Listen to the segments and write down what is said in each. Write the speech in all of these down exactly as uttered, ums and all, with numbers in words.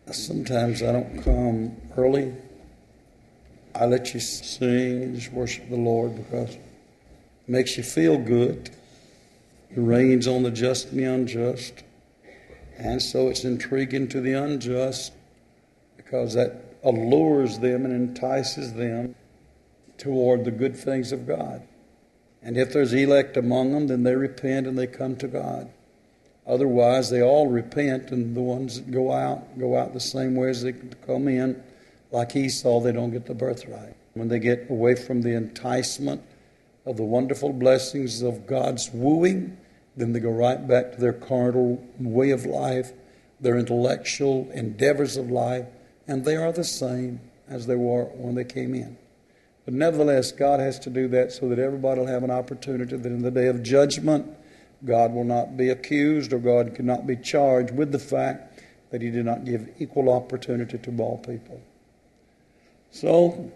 Sometimes I don't come early. I let you sing and just worship the Lord because it makes you feel good. It rains on the just and the unjust. And so it's intriguing to the unjust because that allures them and entices them toward the good things of God. And if there's elect among them, then they repent and they come to God. Otherwise, they all repent, and the ones that go out, go out the same way as they come in. Like Esau, they don't get the birthright. When they get away from the enticement of the wonderful blessings of God's wooing, then they go right back to their carnal way of life, their intellectual endeavors of life, and they are the same as they were when they came in. But nevertheless, God has to do that so that everybody will have an opportunity that in the day of judgment, God will not be accused or God cannot be charged with the fact that He did not give equal opportunity to all people. So,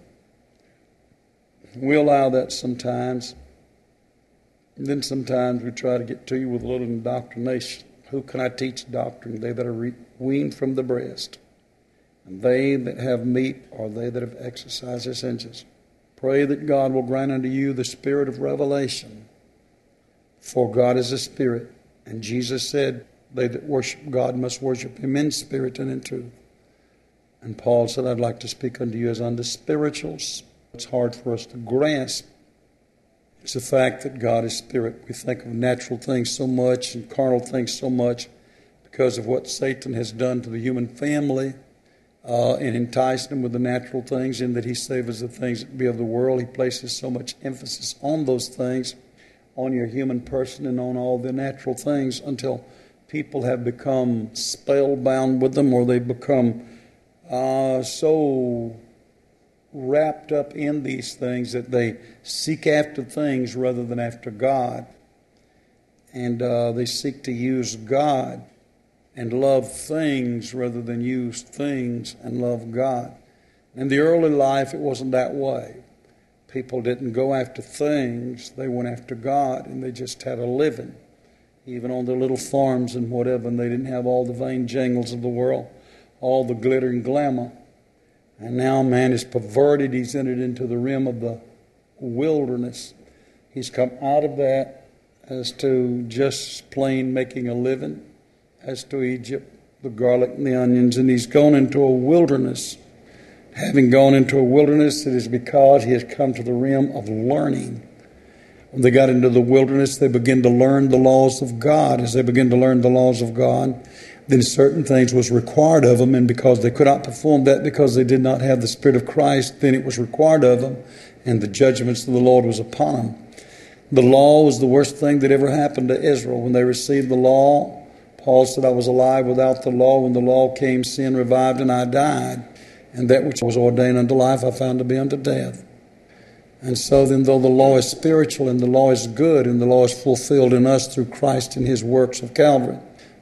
we allow that sometimes. And then sometimes we try to get to you with a little indoctrination. Who can I teach doctrine? They that are weaned from the breast. And they that have meat are they that have exercised their senses. Pray that God will grant unto you the spirit of revelation. For God is a spirit. And Jesus said, they that worship God must worship Him in spirit and in truth. And Paul said, I'd like to speak unto you as unto spirituals. It's hard for us to grasp. It's the fact that God is spirit. We think of natural things so much and carnal things so much because of what Satan has done to the human family uh, and enticed them with the natural things, in that he savors the things that be of the world. He places so much emphasis on those things, on your human person and on all the natural things, until people have become spellbound with them, or they become uh, so wrapped up in these things that they seek after things rather than after God. And uh, they seek to use God and love things rather than use things and love God. In the early life, it wasn't that way. People didn't go after things. They went after God, and they just had a living, even on their little farms and whatever, and they didn't have all the vain jangles of the world, all the glitter and glamour. And now man is perverted. He's entered into the realm of the wilderness. He's come out of that as to just plain making a living, as to Egypt, the garlic and the onions, and he's gone into a wilderness. Having gone into a wilderness, it is because he has come to the realm of learning. When they got into the wilderness, they began to learn the laws of God. As they began to learn the laws of God, then certain things was required of them, and because they could not perform that because they did not have the Spirit of Christ, then it was required of them, and the judgments of the Lord was upon them. The law was the worst thing that ever happened to Israel. When they received the law, Paul said, I was alive without the law. When the law came, sin revived, and I died. And that which was ordained unto life I found to be unto death. And so then, though the law is spiritual and the law is good and the law is fulfilled in us through Christ and His works of Calvary,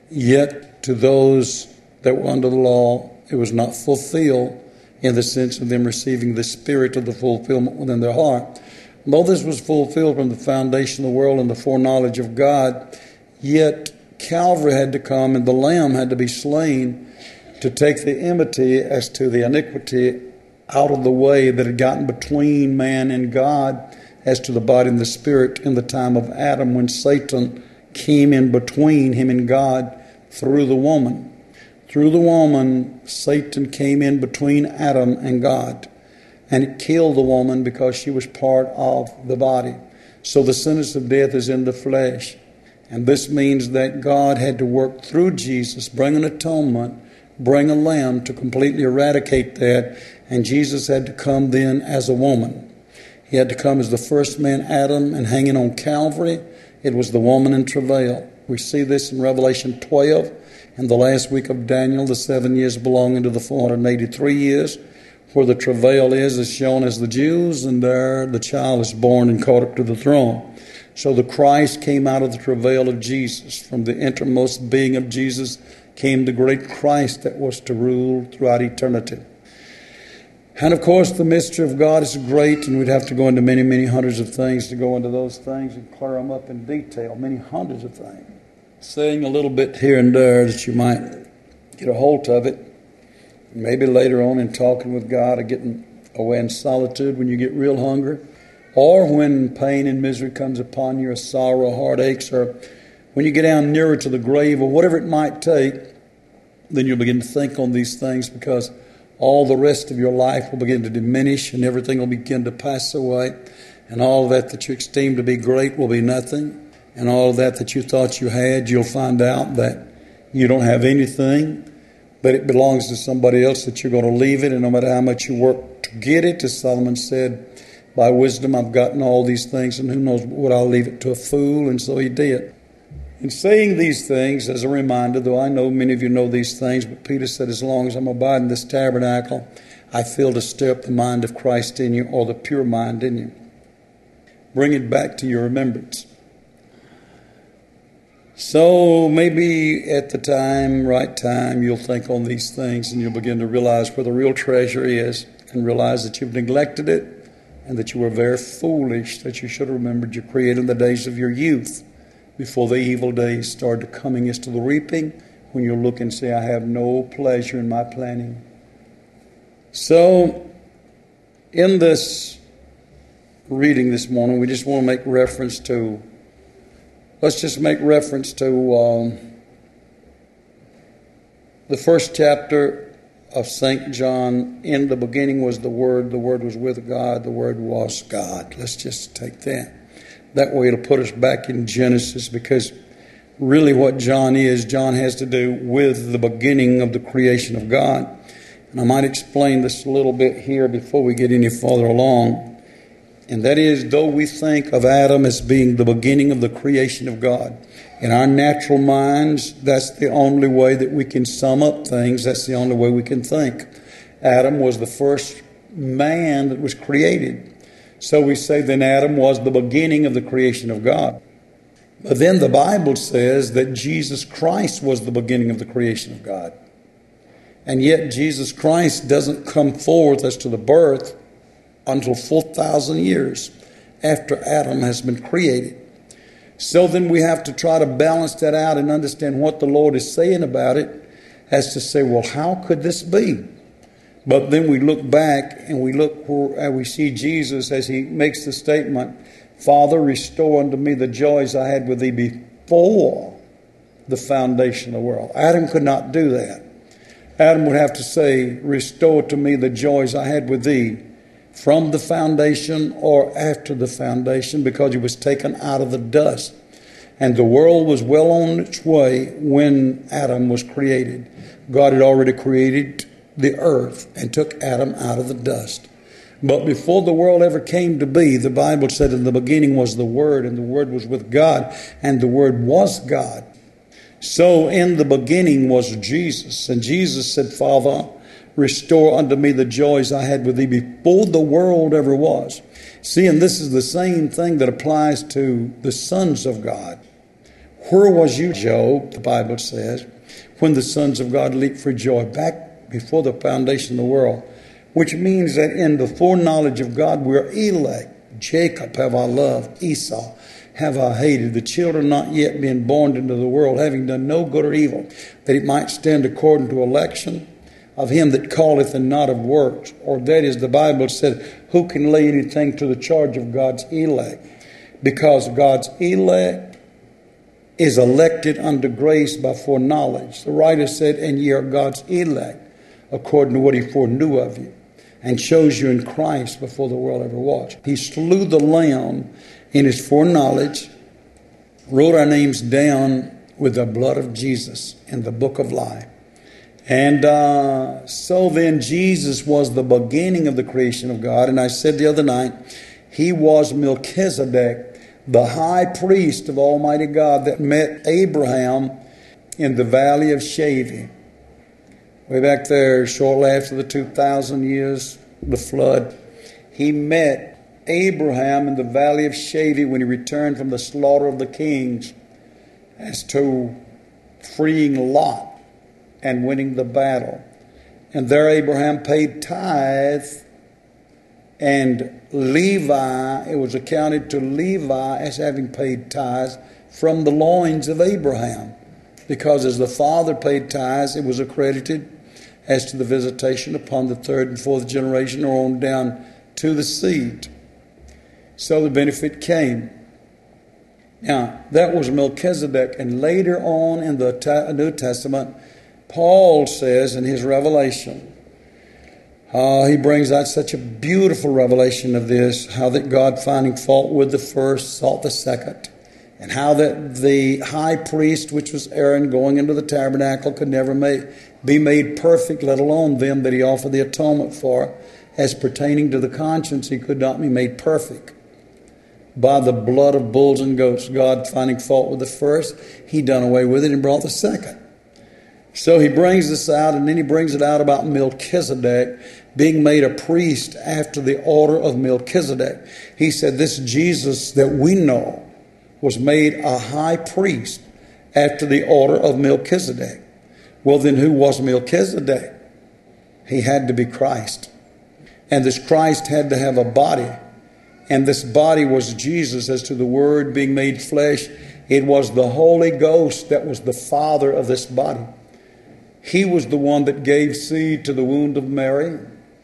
yet to those that were under the law, it was not fulfilled in the sense of them receiving the spirit of the fulfillment within their heart. Though this was fulfilled from the foundation of the world and the foreknowledge of God, yet Calvary had to come and the Lamb had to be slain to take the enmity as to the iniquity out of the way that had gotten between man and God as to the body and the spirit in the time of Adam, when Satan came in between him and God through the woman. Through the woman, Satan came in between Adam and God, and it killed the woman because she was part of the body. So the sentence of death is in the flesh. And this means that God had to work through Jesus, bring an atonement, bring a lamb to completely eradicate that. And Jesus had to come then as a woman. He had to come as the first man, Adam, and hanging on Calvary, it was the woman in travail. We see this in Revelation twelve, in the last week of Daniel, the seven years belonging to the four hundred eighty-three years, where the travail is, is shown as the Jews, and there the child is born and caught up to the throne. So the Christ came out of the travail of Jesus. From the innermost being of Jesus came the great Christ that was to rule throughout eternity. And of course, the mystery of God is great, and we'd have to go into many, many hundreds of things to go into those things and clear them up in detail, many hundreds of things. Saying a little bit here and there that you might get a hold of it. maybe later on in talking with God or getting away in solitude when you get real hungry, or when pain and misery comes upon you, or sorrow, heartaches, or when you get down nearer to the grave, or whatever it might take, then you'll begin to think on these things, because all the rest of your life will begin to diminish and everything will begin to pass away, and all that that you esteem to be great will be nothing, and all that that you thought you had, you'll find out that you don't have anything, but it belongs to somebody else, that you're going to leave it, and no matter how much you work to get it, as Solomon said, by wisdom I've gotten all these things, and who knows what, I'll leave it to a fool, and so he did. In saying these things, as a reminder, though I know many of you know these things, but Peter said, as long as I'm abiding in this tabernacle, I feel to stir up the mind of Christ in you, or the pure mind in you. Bring it back to your remembrance. So maybe at the time, right time, you'll think on these things, and you'll begin to realize where the real treasure is, and realize that you've neglected it, and that you were very foolish, that you should have remembered your Creator in the days of your youth, before the evil days started coming as to the reaping, when you look and say, I have no pleasure in my planting. So, in this reading this morning, we just want to make reference to, let's just make reference to um, the first chapter of Saint John. In the beginning was the Word, the Word was with God, the Word was God. Let's just take that. That way it'll put us back in Genesis, because really what John is, John has to do with the beginning of the creation of God. And I might explain this a little bit here before we get any farther along. And that is, though we think of Adam as being the beginning of the creation of God, in our natural minds, that's the only way that we can sum up things. That's the only way we can think. Adam was the first man that was created. So we say then Adam was the beginning of the creation of God. But then the Bible says that Jesus Christ was the beginning of the creation of God. And yet Jesus Christ doesn't come forth as to the birth until four thousand years after Adam has been created. So then we have to try to balance that out and understand what the Lord is saying about it, as to say, well, how could this be? But then we look back and we look where we see Jesus as he makes the statement, Father, restore unto me the joys I had with thee before the foundation of the world. Adam could not do that. Adam would have to say, restore to me the joys I had with thee from the foundation or after the foundation, because he was taken out of the dust. And the world was well on its way when Adam was created. God had already created the earth and took Adam out of the dust. But before the world ever came to be, the Bible said in the beginning was the Word, and the Word was with God, and the Word was God. So in the beginning was Jesus, and Jesus said, Father, restore unto me the joys I had with thee before the world ever was. See, and this is the same thing that applies to the sons of God. Where was you, Job, the Bible says, when the sons of God leaped for joy? Back before the foundation of the world, which means that in the foreknowledge of God, we're elect. Jacob have I loved, Esau have I hated, the children not yet being born into the world, having done no good or evil, that it might stand according to election of him that calleth and not of works. Or that is, the Bible said, who can lay anything to the charge of God's elect? Because God's elect is elected unto grace by foreknowledge. The writer said, and ye are God's elect, according to what he foreknew of you, and chose you in Christ before the world ever was. He slew the Lamb in his foreknowledge, wrote our names down with the blood of Jesus in the book of life. And uh, so then Jesus was the beginning of the creation of God. And I said the other night, he was Melchizedek, the high priest of Almighty God that met Abraham in the valley of Shaveh. Way back there, shortly after the two thousand years, the flood, he met Abraham in the valley of Shaveh when he returned from the slaughter of the kings as to freeing Lot and winning the battle. And there Abraham paid tithe, and Levi, it was accounted to Levi as having paid tithes from the loins of Abraham. Because as the father paid tithes, it was accredited as to the visitation upon the third and fourth generation or on down to the seed. So the benefit came. Now, that was Melchizedek. And later on in the New Testament, Paul says in his revelation, uh, he brings out such a beautiful revelation of this, how that God, finding fault with the first, sought the second. And how that the high priest, which was Aaron, going into the tabernacle, could never make, be made perfect, let alone them that he offered the atonement for. As pertaining to the conscience, he could not be made perfect. By the blood of bulls and goats, God, finding fault with the first, he done away with it and brought the second. So he brings this out, and then he brings it out about Melchizedek being made a priest after the order of Melchizedek. He said this Jesus that we know was made a high priest after the order of Melchizedek. Well, then who was Melchizedek? He had to be Christ. And this Christ had to have a body. And this body was Jesus. As to the Word being made flesh, it was the Holy Ghost that was the Father of this body. He was the one that gave seed to the womb of Mary.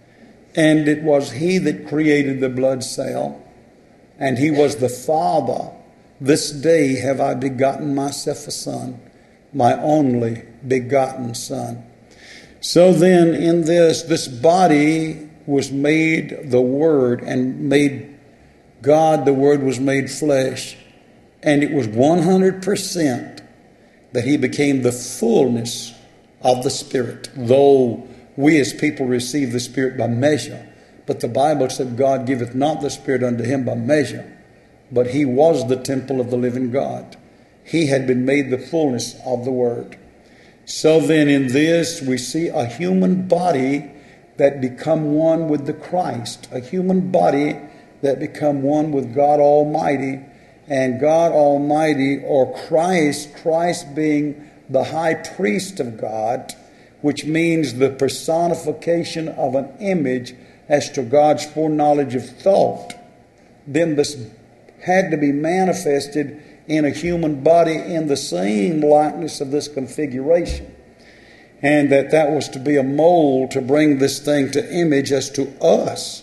And it was He that created the blood cell. And He was the Father. This day have I begotten myself a son, my only begotten Son. So then in this, this body was made the Word, and made God, the Word was made flesh. And it was one hundred percent that He became the fullness of the Spirit. Though we as people receive the Spirit by measure. But the Bible said God giveth not the Spirit unto Him by measure. But He was the temple of the living God. He had been made the fullness of the Word. So then in this we see a human body that become one with the Christ. A human body that become one with God Almighty. And God Almighty, or Christ, Christ being the high priest of God, which means the personification of an image as to God's foreknowledge of thought. Then this had to be manifested in a human body in the same likeness of this configuration. And that that was to be a mold to bring this thing to image as to us.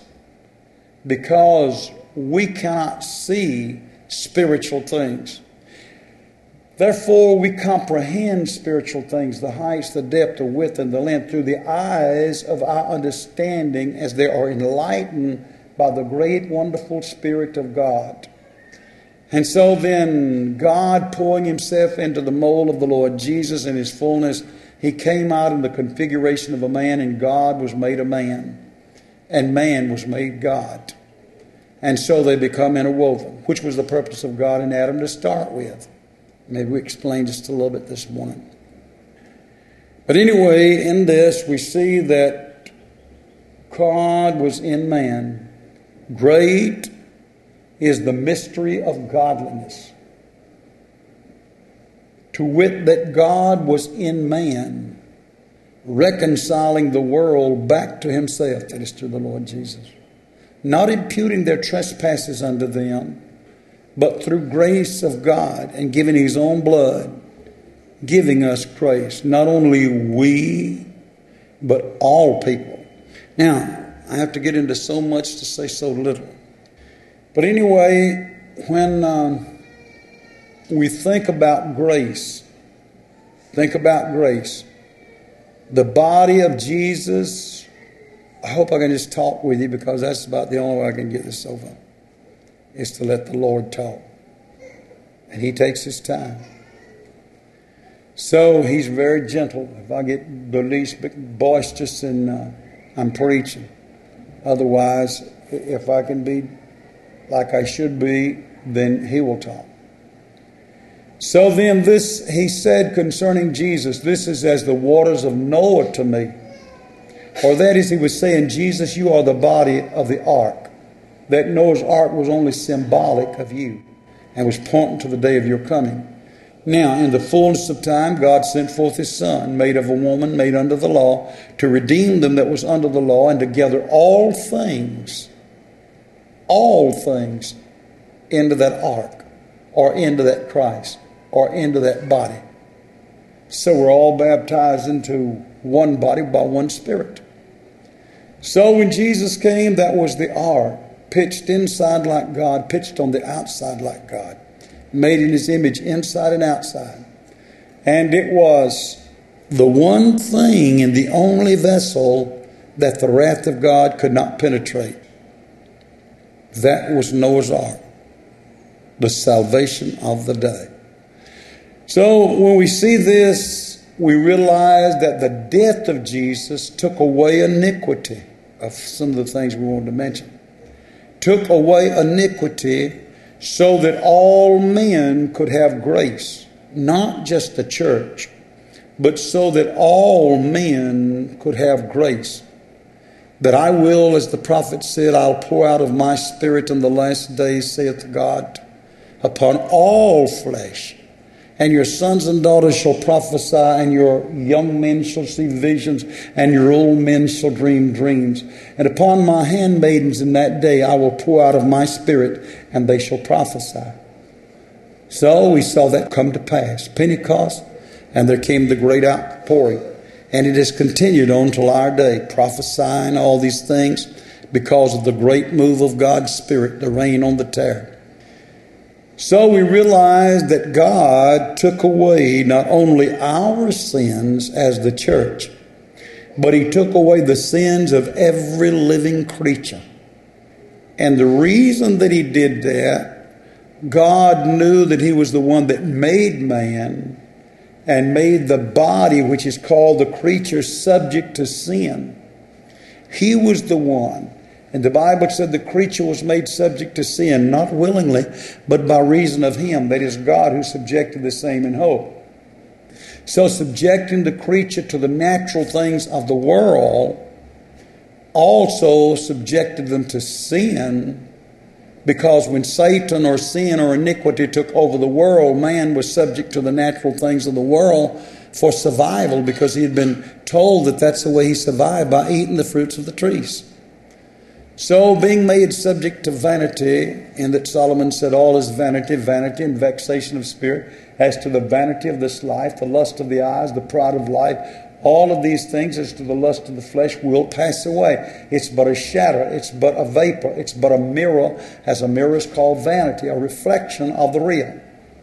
Because we cannot see spiritual things. Therefore, we comprehend spiritual things, the heights, the depth, the width, and the length, through the eyes of our understanding as they are enlightened by the great, wonderful Spirit of God. And so then, God pouring Himself into the mold of the Lord Jesus in His fullness, He came out in the configuration of a man, and God was made a man, and man was made God. And so they become interwoven, which was the purpose of God in Adam to start with. Maybe we explain just a little bit this morning. But anyway, in this we see that God was in man. Great is the mystery of godliness. To wit, that God was in man, reconciling the world back to Himself, that is to the Lord Jesus. Not imputing their trespasses unto them, but through grace of God and giving His own blood, giving us grace. Not only we, but all people. Now, I have to get into so much to say so little. But anyway, when um, we think about grace, think about grace. The body of Jesus, I hope I can just talk with you because that's about the only way I can get this over, is to let the Lord talk. And He takes His time. So He's very gentle. If I get the least bit boisterous and uh, I'm preaching. Otherwise, if I can be like I should be, then He will talk. So then this, He said concerning Jesus, this is as the waters of Noah to me. Or that is, He was saying, Jesus, you are the body of the ark. That Noah's ark was only symbolic of you and was pointing to the day of your coming. Now, in the fullness of time, God sent forth His Son, made of a woman, made under the law, to redeem them that was under the law, and to gather all things, all things into that ark, or into that Christ, or into that body. So we're all baptized into one body by one Spirit. So when Jesus came, that was the ark, pitched inside like God, pitched on the outside like God, made in His image inside and outside. And it was the one thing and the only vessel that the wrath of God could not penetrate. That was Noah's ark, the salvation of the day. So when we see this, we realize that the death of Jesus took away iniquity of some of the things we wanted to mention. Took away iniquity so that all men could have grace. Not just the church, but so that all men could have grace. That I will, as the prophet said, I'll pour out of my Spirit in the last days, saith God, upon all flesh. And your sons and daughters shall prophesy, and your young men shall see visions, and your old men shall dream dreams. And upon my handmaidens in that day I will pour out of my Spirit, and they shall prophesy. So we saw that come to pass. Pentecost, and there came the great outpouring. And it has continued on till our day, prophesying all these things because of the great move of God's Spirit, the rain on the terror. So we realize that God took away not only our sins as the church, but He took away the sins of every living creature. And the reason that He did that, God knew that He was the one that made man and made the body, which is called the creature, subject to sin. He was the one. And the Bible said the creature was made subject to sin, not willingly, but by reason of Him. That is God who subjected the same in hope. So subjecting the creature to the natural things of the world also subjected them to sin, because when Satan or sin or iniquity took over the world, man was subject to the natural things of the world for survival, because he had been told that that's the way he survived, by eating the fruits of the trees. So being made subject to vanity, in that Solomon said all is vanity, vanity and vexation of spirit, as to the vanity of this life, the lust of the eyes, the pride of life, all of these things as to the lust of the flesh will pass away. It's but a shadow, it's but a vapor, it's but a mirror, as a mirror is called vanity, a reflection of the real.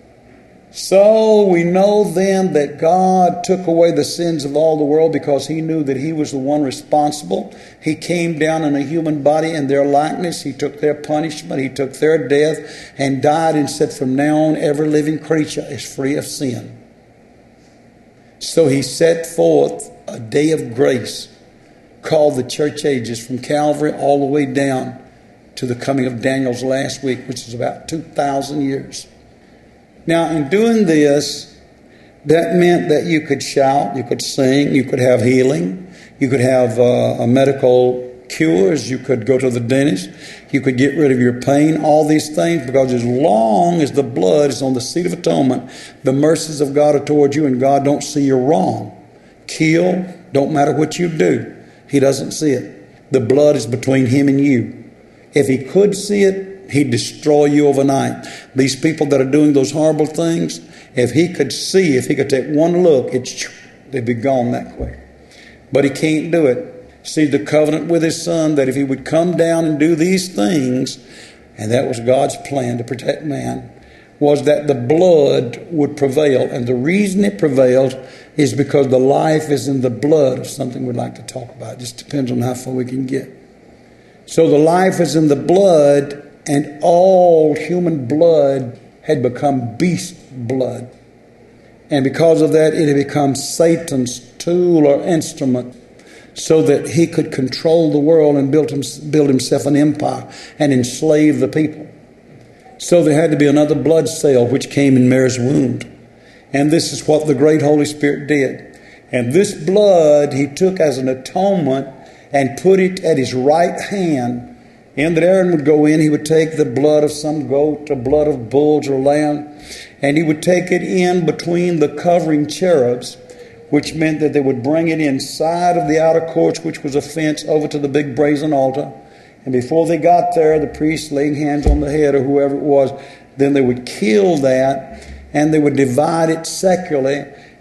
So we know then that God took away the sins of all the world because He knew that He was the one responsible. He came down in a human body in their likeness. He took their punishment. He took their death and died, and said from now on every living creature is free of sin. So He set forth a day of grace called the church ages, from Calvary all the way down to the coming of Daniel's last week, which is about two thousand years. Now, in doing this, that meant that you could shout, you could sing, you could have healing, you could have uh, a medical cures, you could go to the dentist, you could get rid of your pain, all these things, because as long as the blood is on the seat of atonement, the mercies of God are toward you, and God don't see you're wrong. Kill, don't matter what you do. He doesn't see it. The blood is between Him and you. If He could see it, He'd destroy you overnight. These people that are doing those horrible things, if He could see, if He could take one look, it's, they'd be gone that quick. But He can't do it. See, the covenant with His Son, that if He would come down and do these things, and that was God's plan to protect man, was that the blood would prevail. And the reason it prevails is because the life is in the blood of something we'd like to talk about. It just depends on how far we can get. So the life is in the blood, and all human blood had become beast blood. And because of that, it had become Satan's tool or instrument, so that he could control the world and build, him, build himself an empire and enslave the people. So there had to be another blood cell which came in Mary's womb. And this is what the great Holy Spirit did. And this blood He took as an atonement and put it at His right hand. And that Aaron would go in, he would take the blood of some goat or blood of bulls or lamb, and he would take it in between the covering cherubs, which meant that they would bring it inside of the outer courts, which was a fence, over to the big brazen altar. And before they got there, the priest laying hands on the head or whoever it was, then they would kill that, and they would divide it secularly.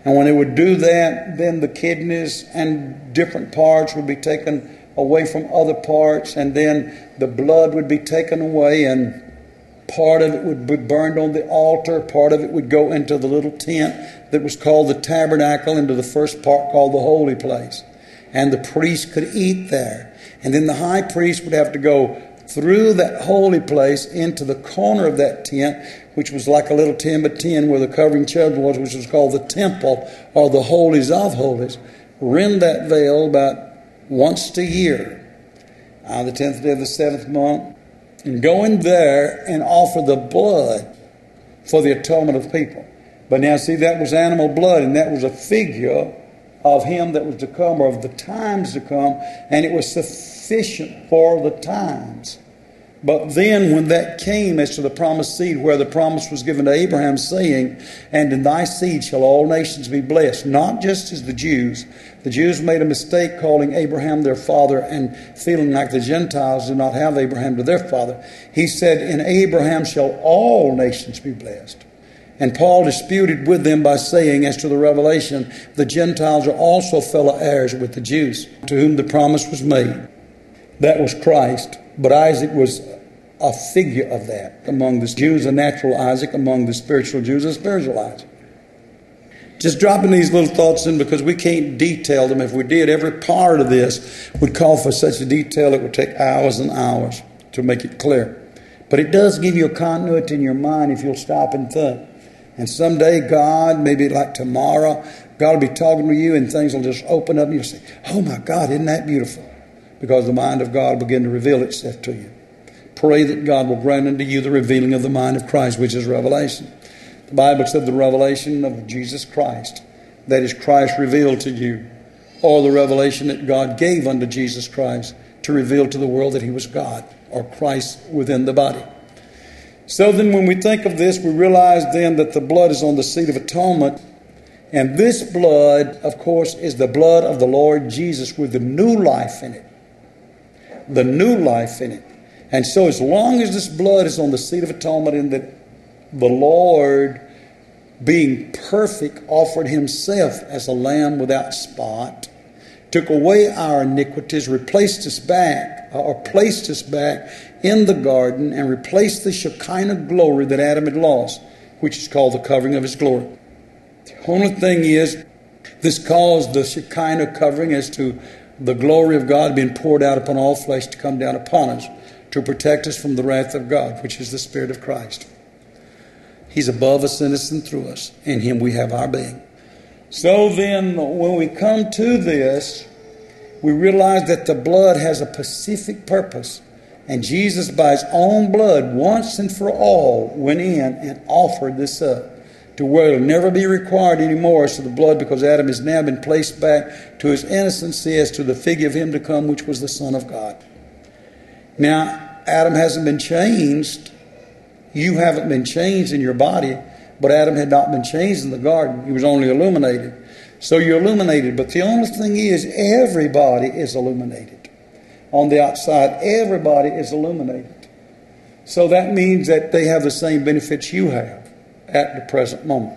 And when they would do that, then the kidneys and different parts would be taken away from other parts, and then the blood would be taken away, and part of it would be burned on the altar. Part of it would go into the little tent that was called the tabernacle, into the first part called the holy place. And the priest could eat there. And then the high priest would have to go through that holy place into the corner of that tent, which was like a little ten by ten where the covering cherubim was, which was called the temple or the holies of holies. Rend that veil about once a year, on the tenth day of the seventh month, and go in there and offer the blood for the atonement of the people. But now see, that was animal blood, and that was a figure of him that was to come, or of the times to come, and it was sufficient for the times. But then when that came as to the promised seed, where the promise was given to Abraham, saying, and in thy seed shall all nations be blessed, not just as the Jews. The Jews made a mistake calling Abraham their father and feeling like the Gentiles did not have Abraham to their father. He said, in Abraham shall all nations be blessed. And Paul disputed with them by saying, as to the revelation, the Gentiles are also fellow heirs with the Jews, to whom the promise was made. That was Christ. But Isaac was a figure of that. Among the Jews, a natural Isaac. Among the spiritual Jews, a spiritual Isaac. Just dropping these little thoughts in because we can't detail them. If we did, every part of this would call for such a detail it would take hours and hours to make it clear. But it does give you a continuity in your mind if you'll stop and think. And someday God, maybe like tomorrow, God will be talking to you and things will just open up and you'll say, oh my God, isn't that beautiful? Because the mind of God will begin to reveal itself to you. Pray that God will grant unto you the revealing of the mind of Christ, which is revelation. The Bible said the revelation of Jesus Christ, that is Christ revealed to you, or the revelation that God gave unto Jesus Christ to reveal to the world that he was God, or Christ within the body. So then when we think of this, we realize then that the blood is on the seat of atonement. And this blood, of course, is the blood of the Lord Jesus with the new life in it. The new life in it. And so as long as this blood is on the seat of atonement, and that the Lord, being perfect, offered himself as a lamb without spot, took away our iniquities, replaced us back, or placed us back in the garden, and replaced the Shekinah glory that Adam had lost, which is called the covering of his glory. The only thing is, this caused the Shekinah covering as to the glory of God being poured out upon all flesh to come down upon us, to protect us from the wrath of God, which is the Spirit of Christ. He's above us, innocent through us. In him we have our being. So then, when we come to this, we realize that the blood has a specific purpose. And Jesus, by his own blood, once and for all, went in and offered this up, to where it will never be required anymore as to the blood, because Adam has now been placed back to his innocency as to the figure of him to come, which was the Son of God. Now, Adam hasn't been changed. You haven't been changed in your body, but Adam had not been changed in the garden. He was only illuminated. So you're illuminated. But the only thing is, everybody is illuminated. On the outside, everybody is illuminated. So that means that they have the same benefits you have at the present moment.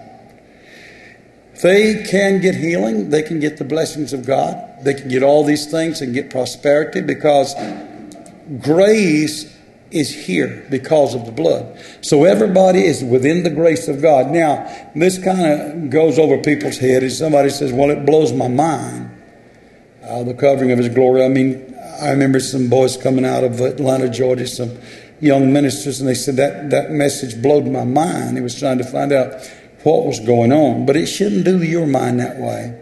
They can get healing. They can get the blessings of God. They can get all these things and get prosperity, because grace is here because of the blood. So everybody is within the grace of God. Now, this kind of goes over people's head. As somebody says, well, it blows my mind, uh, the covering of his glory. I mean, I remember some boys coming out of Atlanta, Georgia, some young ministers, and they said that, that message blowed my mind. He was trying to find out what was going on. But it shouldn't do your mind that way.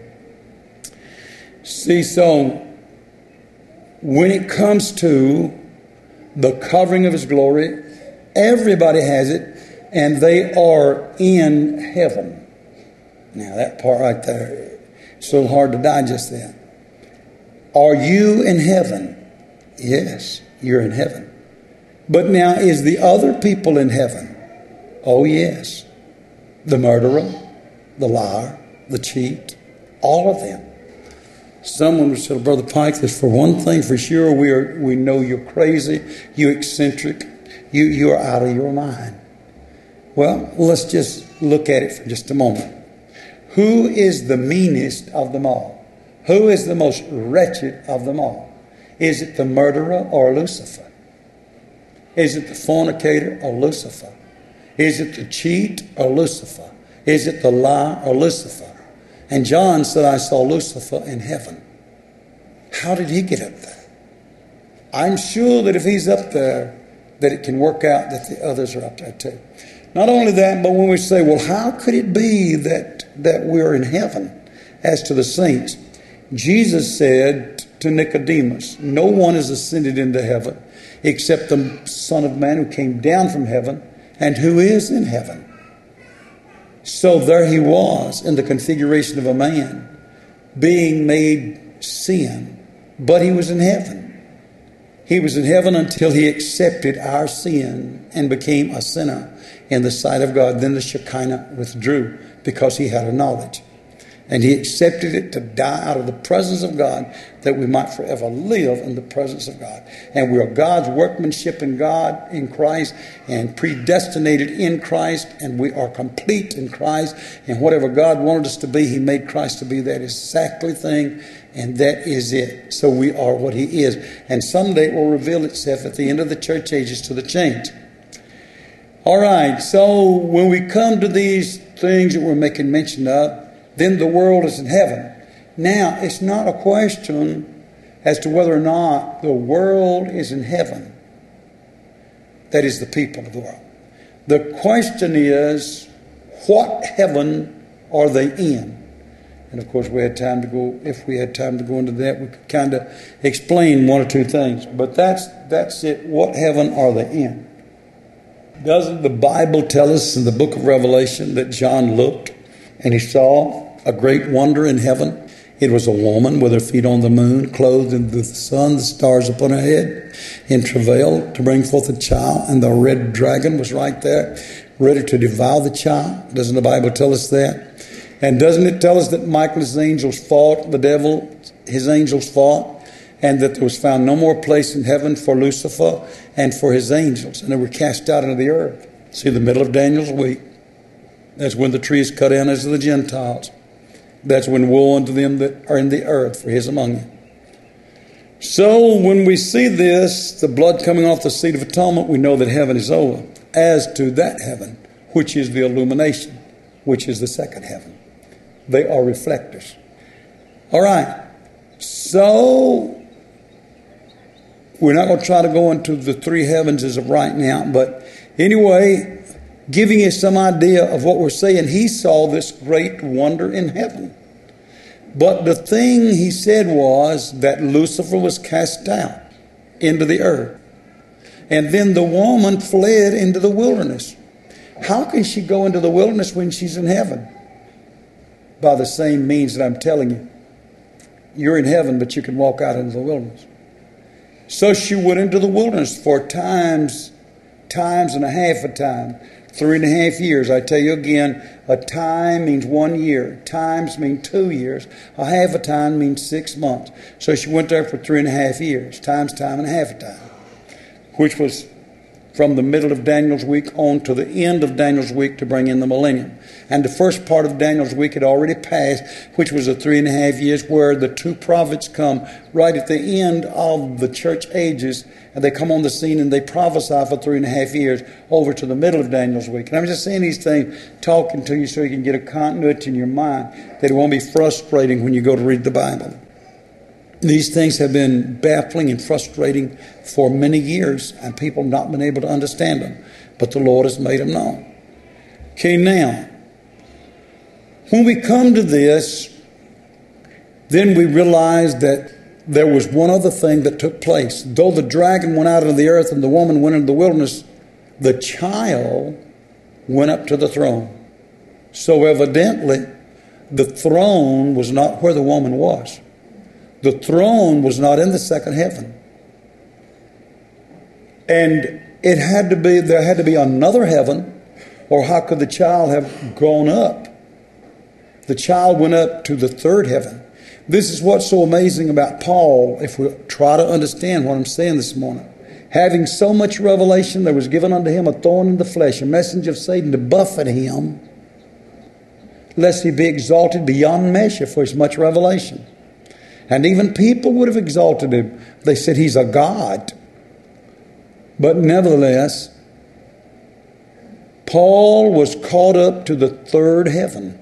See, so when it comes to the covering of his glory, everybody has it, and they are in heaven. Now, that part right there, it's a little hard to digest that. Are you in heaven? Yes, you're in heaven. But now, is the other people in heaven? Oh, yes. The murderer, the liar, the cheat, all of them. Someone would say, Brother Pike, that for one thing for sure, we are we know you're crazy, you're eccentric, you, you are out of your mind. Well, let's just look at it for just a moment. Who is the meanest of them all? Who is the most wretched of them all? Is it the murderer or Lucifer? Is it the fornicator or Lucifer? Is it the cheat or Lucifer? Is it the lie or Lucifer? And John said, I saw Lucifer in heaven. How did he get up there? I'm sure that if he's up there, that it can work out that the others are up there too. Not only that, but when we say, well, how could it be that, that we're in heaven as to the saints? Jesus said to Nicodemus, no one has ascended into heaven except the Son of Man who came down from heaven and who is in heaven. So there he was in the configuration of a man being made sin, but he was in heaven. He was in heaven until he accepted our sin and became a sinner in the sight of God. Then the Shekinah withdrew because he had a knowledge. And he accepted it to die out of the presence of God that we might forever live in the presence of God. And we are God's workmanship in God, in Christ, and predestinated in Christ, and we are complete in Christ. And whatever God wanted us to be, he made Christ to be that exactly thing, and that is it. So we are what he is. And someday it will reveal itself at the end of the church ages to the change. All right, so when we come to these things that we're making mention of, then the world is in heaven. Now, it's not a question as to whether or not the world is in heaven. That is the people of the world. The question is, what heaven are they in? And of course, we had time to go, if we had time to go into that, we could kind of explain one or two things. But that's that's it. What heaven are they in? Doesn't the Bible tell us in the book of Revelation that John looked and he saw a great wonder in heaven? It was a woman with her feet on the moon, clothed in the sun, the stars upon her head, in travail to bring forth a child. And the red dragon was right there, ready to devour the child. Doesn't the Bible tell us that? And doesn't it tell us that Michael's angels fought the devil, his angels fought, and that there was found no more place in heaven for Lucifer and for his angels, and they were cast out into the earth. See, the middle of Daniel's week, that's when the tree is cut in as the Gentiles. That's when woe unto them that are in the earth, for he is among you. So when we see this, the blood coming off the seat of atonement, we know that heaven is over. As to that heaven, which is the illumination, which is the second heaven, they are reflectors. All right. So we're not going to try to go into the three heavens as of right now, but anyway, giving you some idea of what we're saying, he saw this great wonder in heaven. But the thing he said was that Lucifer was cast out into the earth. And then the woman fled into the wilderness. How can she go into the wilderness when she's in heaven? By the same means that I'm telling you. You're in heaven, but you can walk out into the wilderness. So she went into the wilderness for times, times and a half a time. Three and a half years. I tell you again, a time means one year. Times mean two years. A half a time means six months. So she went there for three and a half years. Times time and a half a time. Which was from the middle of Daniel's week on to the end of Daniel's week to bring in the millennium. And the first part of Daniel's week had already passed, which was the three and a half years where the two prophets come right at the end of the church ages, and they come on the scene and they prophesy for three and a half years over to the middle of Daniel's week. And I'm just saying these things, talking to you so you can get a continuity in your mind, that it won't be frustrating when you go to read the Bible. These things have been baffling and frustrating for many years, and people have not been able to understand them. But the Lord has made them known. Okay, now, when we come to this, then we realize that there was one other thing that took place. Though the dragon went out into the earth and the woman went into the wilderness, the child went up to the throne. So evidently, the throne was not where the woman was. The throne was not in the second heaven. And it had to be, there had to be another heaven, or how could the child have gone up? The child went up to the third heaven. This is what's so amazing about Paul, if we try to understand what I'm saying this morning. Having so much revelation, there was given unto him a thorn in the flesh, a messenger of Satan to buffet him, lest he be exalted beyond measure for his much revelation. And even people would have exalted him. They said he's a god. But nevertheless, Paul was caught up to the third heaven,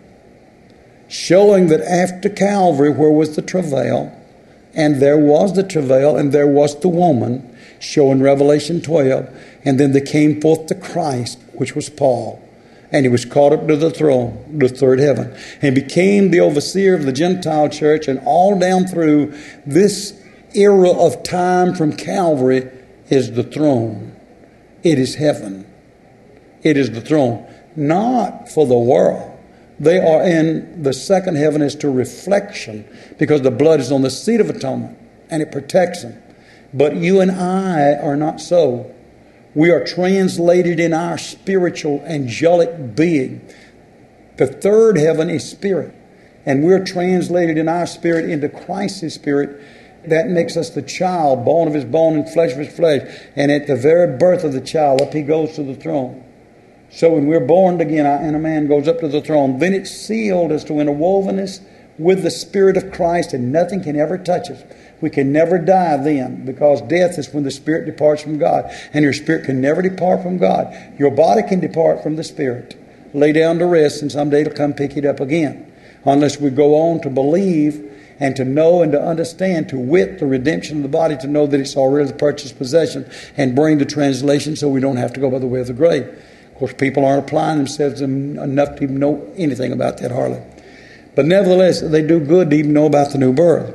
showing that after Calvary, where was the travail, and there was the travail, and there was the woman, showing Revelation twelve, and then there came forth the Christ, which was Paul, and he was caught up to the throne, the third heaven, and became the overseer of the Gentile church, and all down through this era of time from Calvary is the throne. It is heaven. It is the throne, not for the world. They are in the second heaven as to reflection, because the blood is on the seat of atonement and it protects them. But you and I are not so. We are translated in our spiritual angelic being. The third heaven is spirit, and we're translated in our spirit into Christ's spirit. That makes us the child, bone of his bone and flesh of his flesh. And at the very birth of the child, up he goes to the throne. So when we're born again and a man goes up to the throne, then it's sealed as to interwovenness with the Spirit of Christ, and nothing can ever touch us. We can never die then, because death is when the Spirit departs from God. And your spirit can never depart from God. Your body can depart from the Spirit, lay down to rest, and someday it'll come pick it up again. Unless we go on to believe and to know and to understand, to wit the redemption of the body, to know that it's already the purchased possession, and bring the translation so we don't have to go by the way of the grave. Of course, people aren't applying themselves enough to even know anything about that hardly. But nevertheless, they do good to even know about the new birth.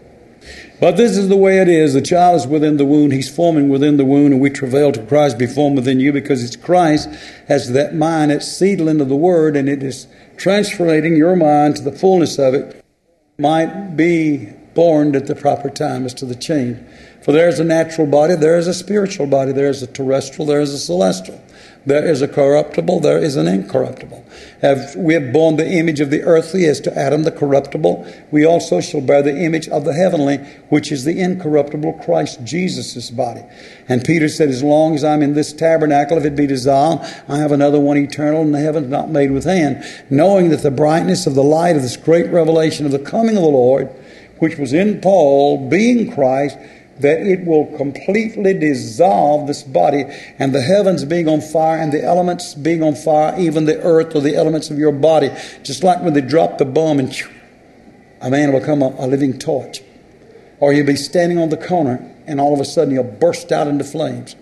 But this is the way it is. The child is within the womb. He's forming within the womb, and we travail till Christ be formed within you, because it's Christ has that mind, it's settling of the word, and it is transferring your mind to the fullness of it. Might be born at the proper time as to the change. For there is a natural body, there is a spiritual body, there is a terrestrial, there is a celestial. There is a corruptible, there is an incorruptible. As we have borne the image of the earthly as to Adam the corruptible, we also shall bear the image of the heavenly, which is the incorruptible Christ Jesus' body. And Peter said, as long as I'm in this tabernacle, if it be dissolved, I have another one eternal in the heavens not made with hand, knowing that the brightness of the light of this great revelation of the coming of the Lord, which was in Paul, being Christ, that it will completely dissolve this body, and the heavens being on fire and the elements being on fire, even the earth or the elements of your body, just like when they drop the bomb and a man will become a, a living torch. Or you'll be standing on the corner and all of a sudden you'll burst out into flames.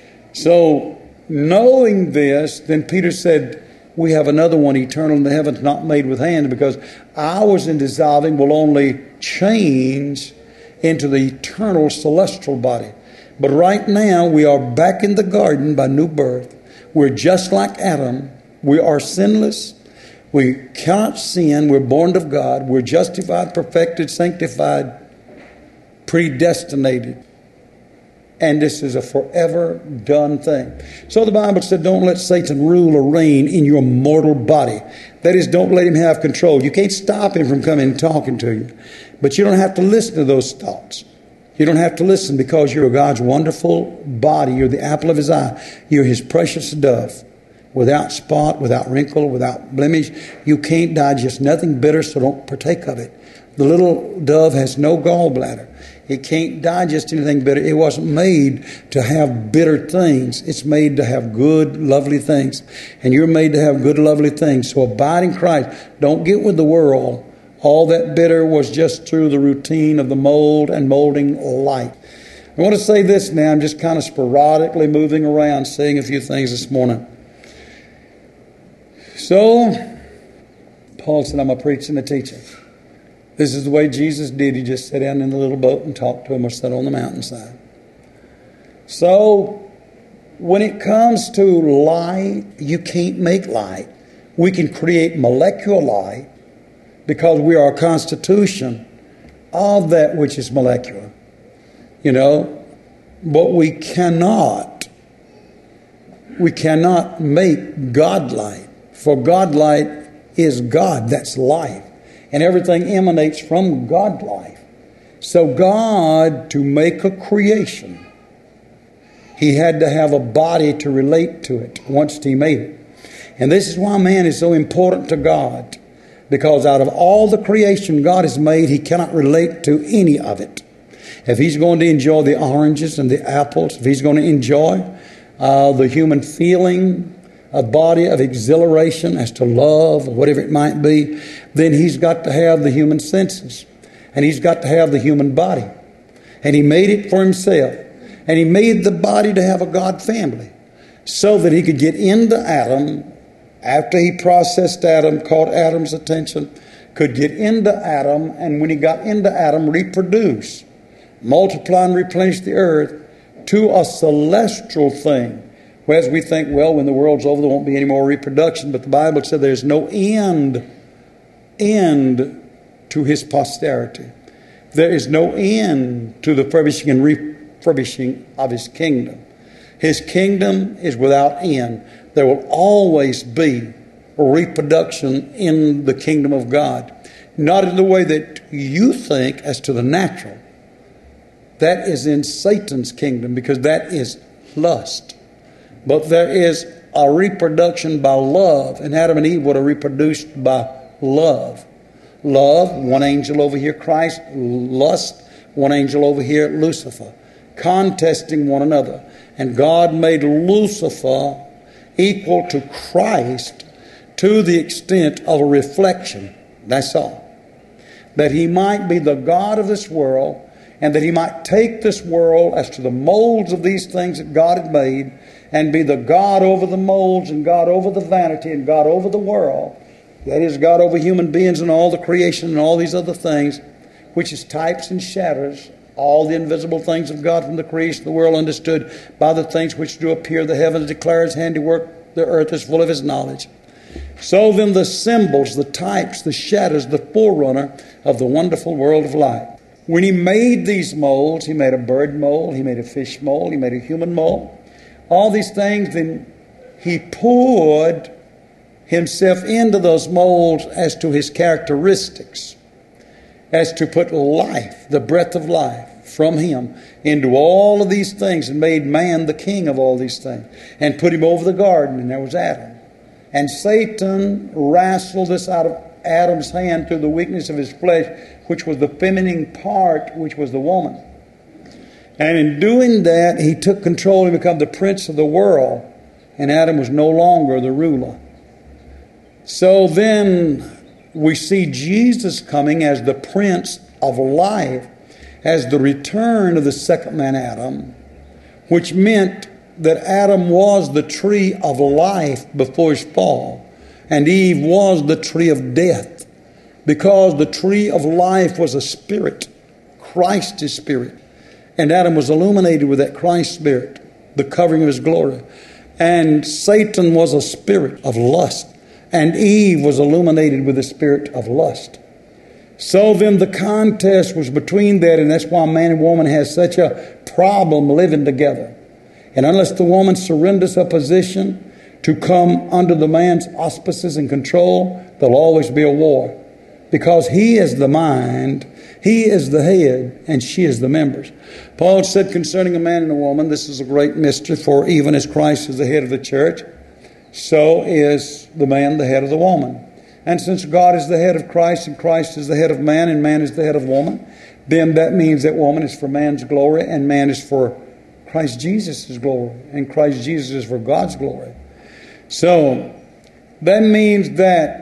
So knowing this, then Peter said, we have another one eternal in the heavens not made with hands, because ours in dissolving will only change into the eternal celestial body. But right now we are back in the garden by new birth. We're just like Adam. We are sinless. We cannot sin. We're born of God. We're justified, perfected, sanctified, predestinated. And this is a forever done thing. So the Bible said, don't let Satan rule or reign in your mortal body. That is, don't let him have control. You can't stop him from coming and talking to you. But you don't have to listen to those thoughts. You don't have to listen, because you're God's wonderful body. You're the apple of his eye. You're his precious dove. Without spot, without wrinkle, without blemish. You can't digest nothing bitter, so don't partake of it. The little dove has no gallbladder. It can't digest anything bitter. It wasn't made to have bitter things. It's made to have good, lovely things. And you're made to have good, lovely things. So abide in Christ. Don't get with the world. All that bitter was just through the routine of the mold and molding light. I want to say this now. I'm just kind of sporadically moving around, saying a few things this morning. So, Paul said, I'm a preacher and a teacher. This is the way Jesus did. He just sat down in the little boat and talked to him, or sat on the mountainside. So, when it comes to light, you can't make light. We can create molecular light, because we are a constitution of that which is molecular. You know, but we cannot, we cannot make God light. For God light is God, that's life. And everything emanates from God life. So God, to make a creation, he had to have a body to relate to it once he made it. And this is why man is so important to God. Because out of all the creation God has made, he cannot relate to any of it. If he's going to enjoy the oranges and the apples, if he's going to enjoy uh, the human feeling, a body of exhilaration as to love or whatever it might be, then he's got to have the human senses. And he's got to have the human body. And he made it for himself. And he made the body to have a God family so that he could get into Adam after he processed Adam, caught Adam's attention, could get into Adam, and when he got into Adam, reproduce, multiply and replenish the earth to a celestial thing. Whereas we think, well, when the world's over, there won't be any more reproduction. But the Bible said there's no end, end to his posterity. There is no end to the furbishing and refurbishing of his kingdom. His kingdom is without end. There will always be a reproduction in the kingdom of God. Not in the way that you think as to the natural. That is in Satan's kingdom, because that is lust. But there is a reproduction by love, and Adam and Eve would have reproduced by love. Love, one angel over here, Christ. Lust, one angel over here, Lucifer. Contesting one another. And God made Lucifer equal to Christ to the extent of a reflection. That's all. That he might be the God of this world, and that he might take this world as to the molds of these things that God had made, and be the God over the molds, and God over the vanity, and God over the world. That is, God over human beings and all the creation and all these other things, which is types and shadows, all the invisible things of God from the creation of the world, understood by the things which do appear. The heavens declare his handiwork, the earth is full of his knowledge. So then the symbols, the types, the shadows, the forerunner of the wonderful world of light. When he made these molds, he made a bird mold, he made a fish mold, he made a human mold. All these things, then he poured himself into those molds as to his characteristics, as to put life, the breath of life, from him into all of these things, and made man the king of all these things, and put him over the garden, and there was Adam. And Satan wrestled this out of Adam's hand through the weakness of his flesh, which was the feminine part, which was the woman. And in doing that, he took control and became the prince of the world, and Adam was no longer the ruler. So then we see Jesus coming as the Prince of Life, as the return of the second man Adam, which meant that Adam was the tree of life before his fall, and Eve was the tree of death, because the tree of life was a spirit. Christ is spirit. And Adam was illuminated with that Christ spirit, the covering of his glory. And Satan was a spirit of lust. And Eve was illuminated with the spirit of lust. So then the contest was between that, and that's why man and woman has such a problem living together. And unless the woman surrenders her position to come under the man's auspices and control, there'll always be a war. Because he is the mind, he is the head, and she is the members. Paul said concerning a man and a woman, this is a great mystery, for even as Christ is the head of the church, so is the man the head of the woman. And since God is the head of Christ, and Christ is the head of man, and man is the head of woman, then that means that woman is for man's glory, and man is for Christ Jesus' glory, and Christ Jesus is for God's glory. So that means that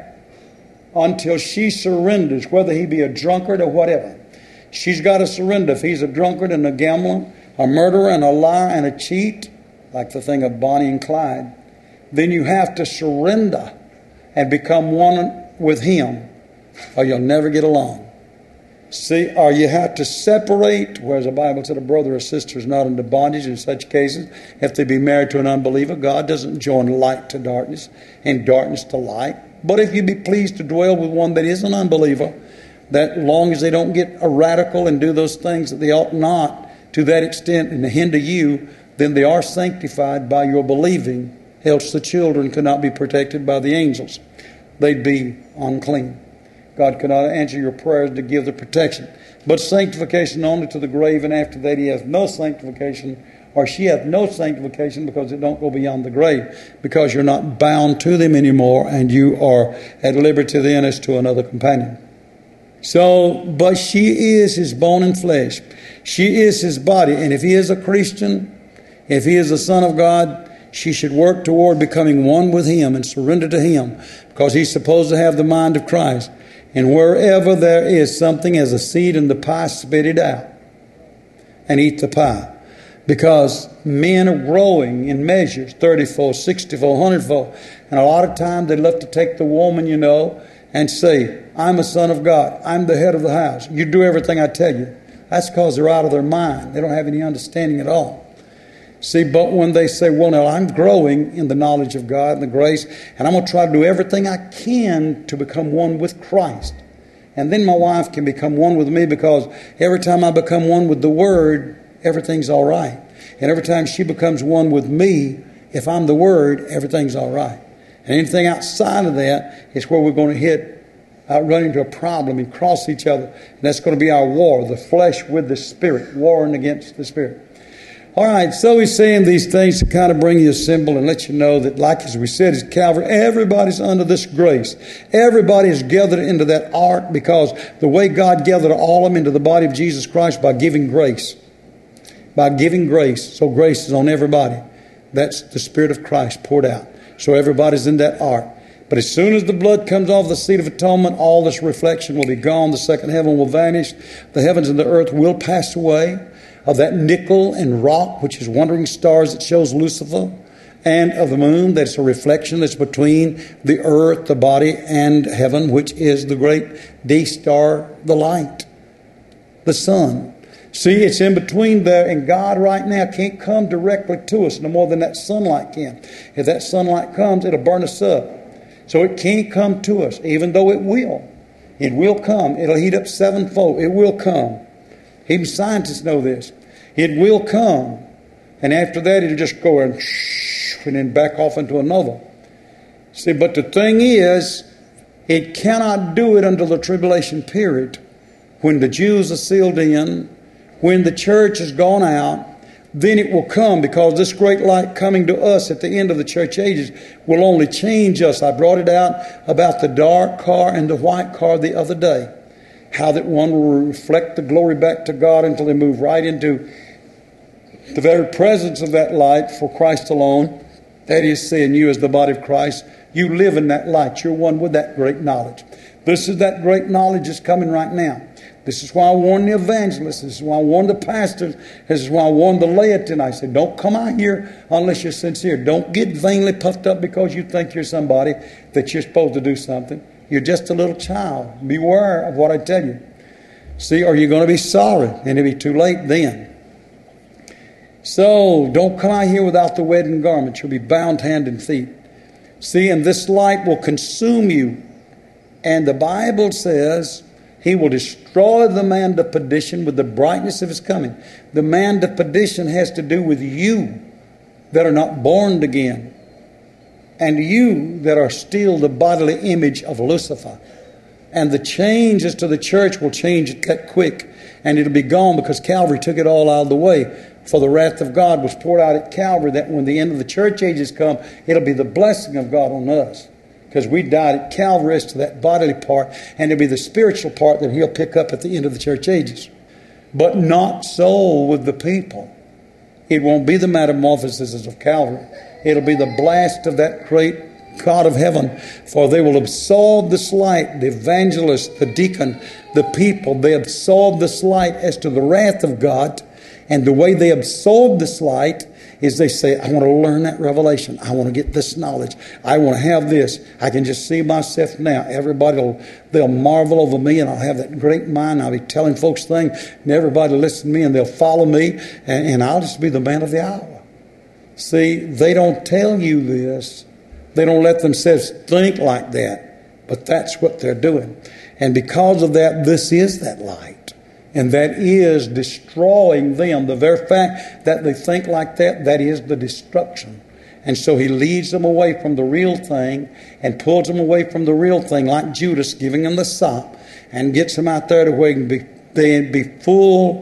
until she surrenders, whether he be a drunkard or whatever, she's got to surrender. If he's a drunkard and a gambler, a murderer and a liar and a cheat, like the thing of Bonnie and Clyde, then you have to surrender and become one with him, or you'll never get along. See, or you have to separate, whereas the Bible said a brother or sister is not under bondage in such cases. If they be married to an unbeliever, God doesn't join light to darkness and darkness to light. But if you be pleased to dwell with one that is an unbeliever, that long as they don't get a radical and do those things that they ought not to that extent and hinder you, then they are sanctified by your believing, else the children could not be protected by the angels. They'd be unclean. God cannot answer your prayers to give the protection. But sanctification only to the grave, and after that he has no sanctification or she hath no sanctification, because it don't go beyond the grave, because you're not bound to them anymore, and you are at liberty then as to another companion. So, but she is his bone and flesh. She is his body. And if he is a Christian, if he is a son of God, she should work toward becoming one with him and surrender to him, because he's supposed to have the mind of Christ. And wherever there is something as a seed in the pie, spit it out and eat the pie. Because men are growing in measures, thirty-fold, sixty-fold, one hundred-fold. And a lot of times they love to take the woman, you know, and say, I'm a son of God. I'm the head of the house. You do everything I tell you. That's because they're out of their mind. They don't have any understanding at all. See, but when they say, well, now I'm growing in the knowledge of God and the grace, and I'm going to try to do everything I can to become one with Christ. And then my wife can become one with me, because every time I become one with the Word, everything's all right. And every time she becomes one with me, if I'm the Word, everything's all right. And anything outside of that is where we're going to hit, uh, run into a problem and cross each other. And that's going to be our war, the flesh with the Spirit, warring against the Spirit. All right, so he's saying these things to kind of bring you a symbol and let you know that, like as we said, at Calvary, everybody's under this grace. Everybody is gathered into that ark, because the way God gathered all of them into the body of Jesus Christ, by giving grace. By giving grace. So grace is on everybody. That's the Spirit of Christ poured out. So everybody's in that ark. But as soon as the blood comes off the seat of atonement, all this reflection will be gone. The second heaven will vanish. The heavens and the earth will pass away. Of that nickel and rock, which is wandering stars that shows Lucifer, and of the moon, that's a reflection that's between the earth, the body, and heaven, which is the great D star, the light, the sun. See, it's in between there, and God right now can't come directly to us no more than that sunlight can. If that sunlight comes, it'll burn us up. So it can't come to us, even though it will. It will come. It'll heat up sevenfold. It will come. Even scientists know this. It will come. And after that, it'll just go and shh, and then back off into another. See, but the thing is, it cannot do it until the tribulation period, when the Jews are sealed in, when the church has gone out. Then it will come, because this great light coming to us at the end of the church ages will only change us. I brought it out about the dark car and the white car the other day. How that one will reflect the glory back to God until they move right into the very presence of that light for Christ alone. That is, saying you as the body of Christ, you live in that light. You're one with that great knowledge. This is that great knowledge that's coming right now. This is why I warned the evangelists. This is why I warned the pastors. This is why I warned the laity. And I said, don't come out here unless you're sincere. Don't get vainly puffed up because you think you're somebody, that you're supposed to do something. You're just a little child. Beware of what I tell you. See, or you're going to be sorry, and it'll be too late then. So, don't come out here without the wedding garment. You'll be bound hand and feet. See, and this light will consume you. And the Bible says he will destroy the man of perdition with the brightness of his coming. The man of perdition has to do with you that are not born again, and you that are still the bodily image of Lucifer. And the changes to the church will change it that quick, and it'll be gone, because Calvary took it all out of the way. For the wrath of God was poured out at Calvary, that when the end of the church ages come, it'll be the blessing of God on us. Because we died at Calvary as to that bodily part, and it'll be the spiritual part that he'll pick up at the end of the church ages. But not so with the people. It won't be the metamorphosis of Calvary. It'll be the blast of that great God of heaven. For they will absorb this light, the evangelist, the deacon, the people. They absorb this light as to the wrath of God. And the way they absorb this light is they say, I want to learn that revelation. I want to get this knowledge. I want to have this. I can just see myself now. Everybody will, they'll marvel over me, and I'll have that great mind. I'll be telling folks things, and everybody will listen to me, and they'll follow me, and, and I'll just be the man of the hour. See, they don't tell you this. They don't let themselves think like that. But that's what they're doing. And because of that, this is that light. And that is destroying them. The very fact that they think like that, that is the destruction. And so he leads them away from the real thing and pulls them away from the real thing, like Judas, giving them the sop, and gets them out there to where they can be, they can be full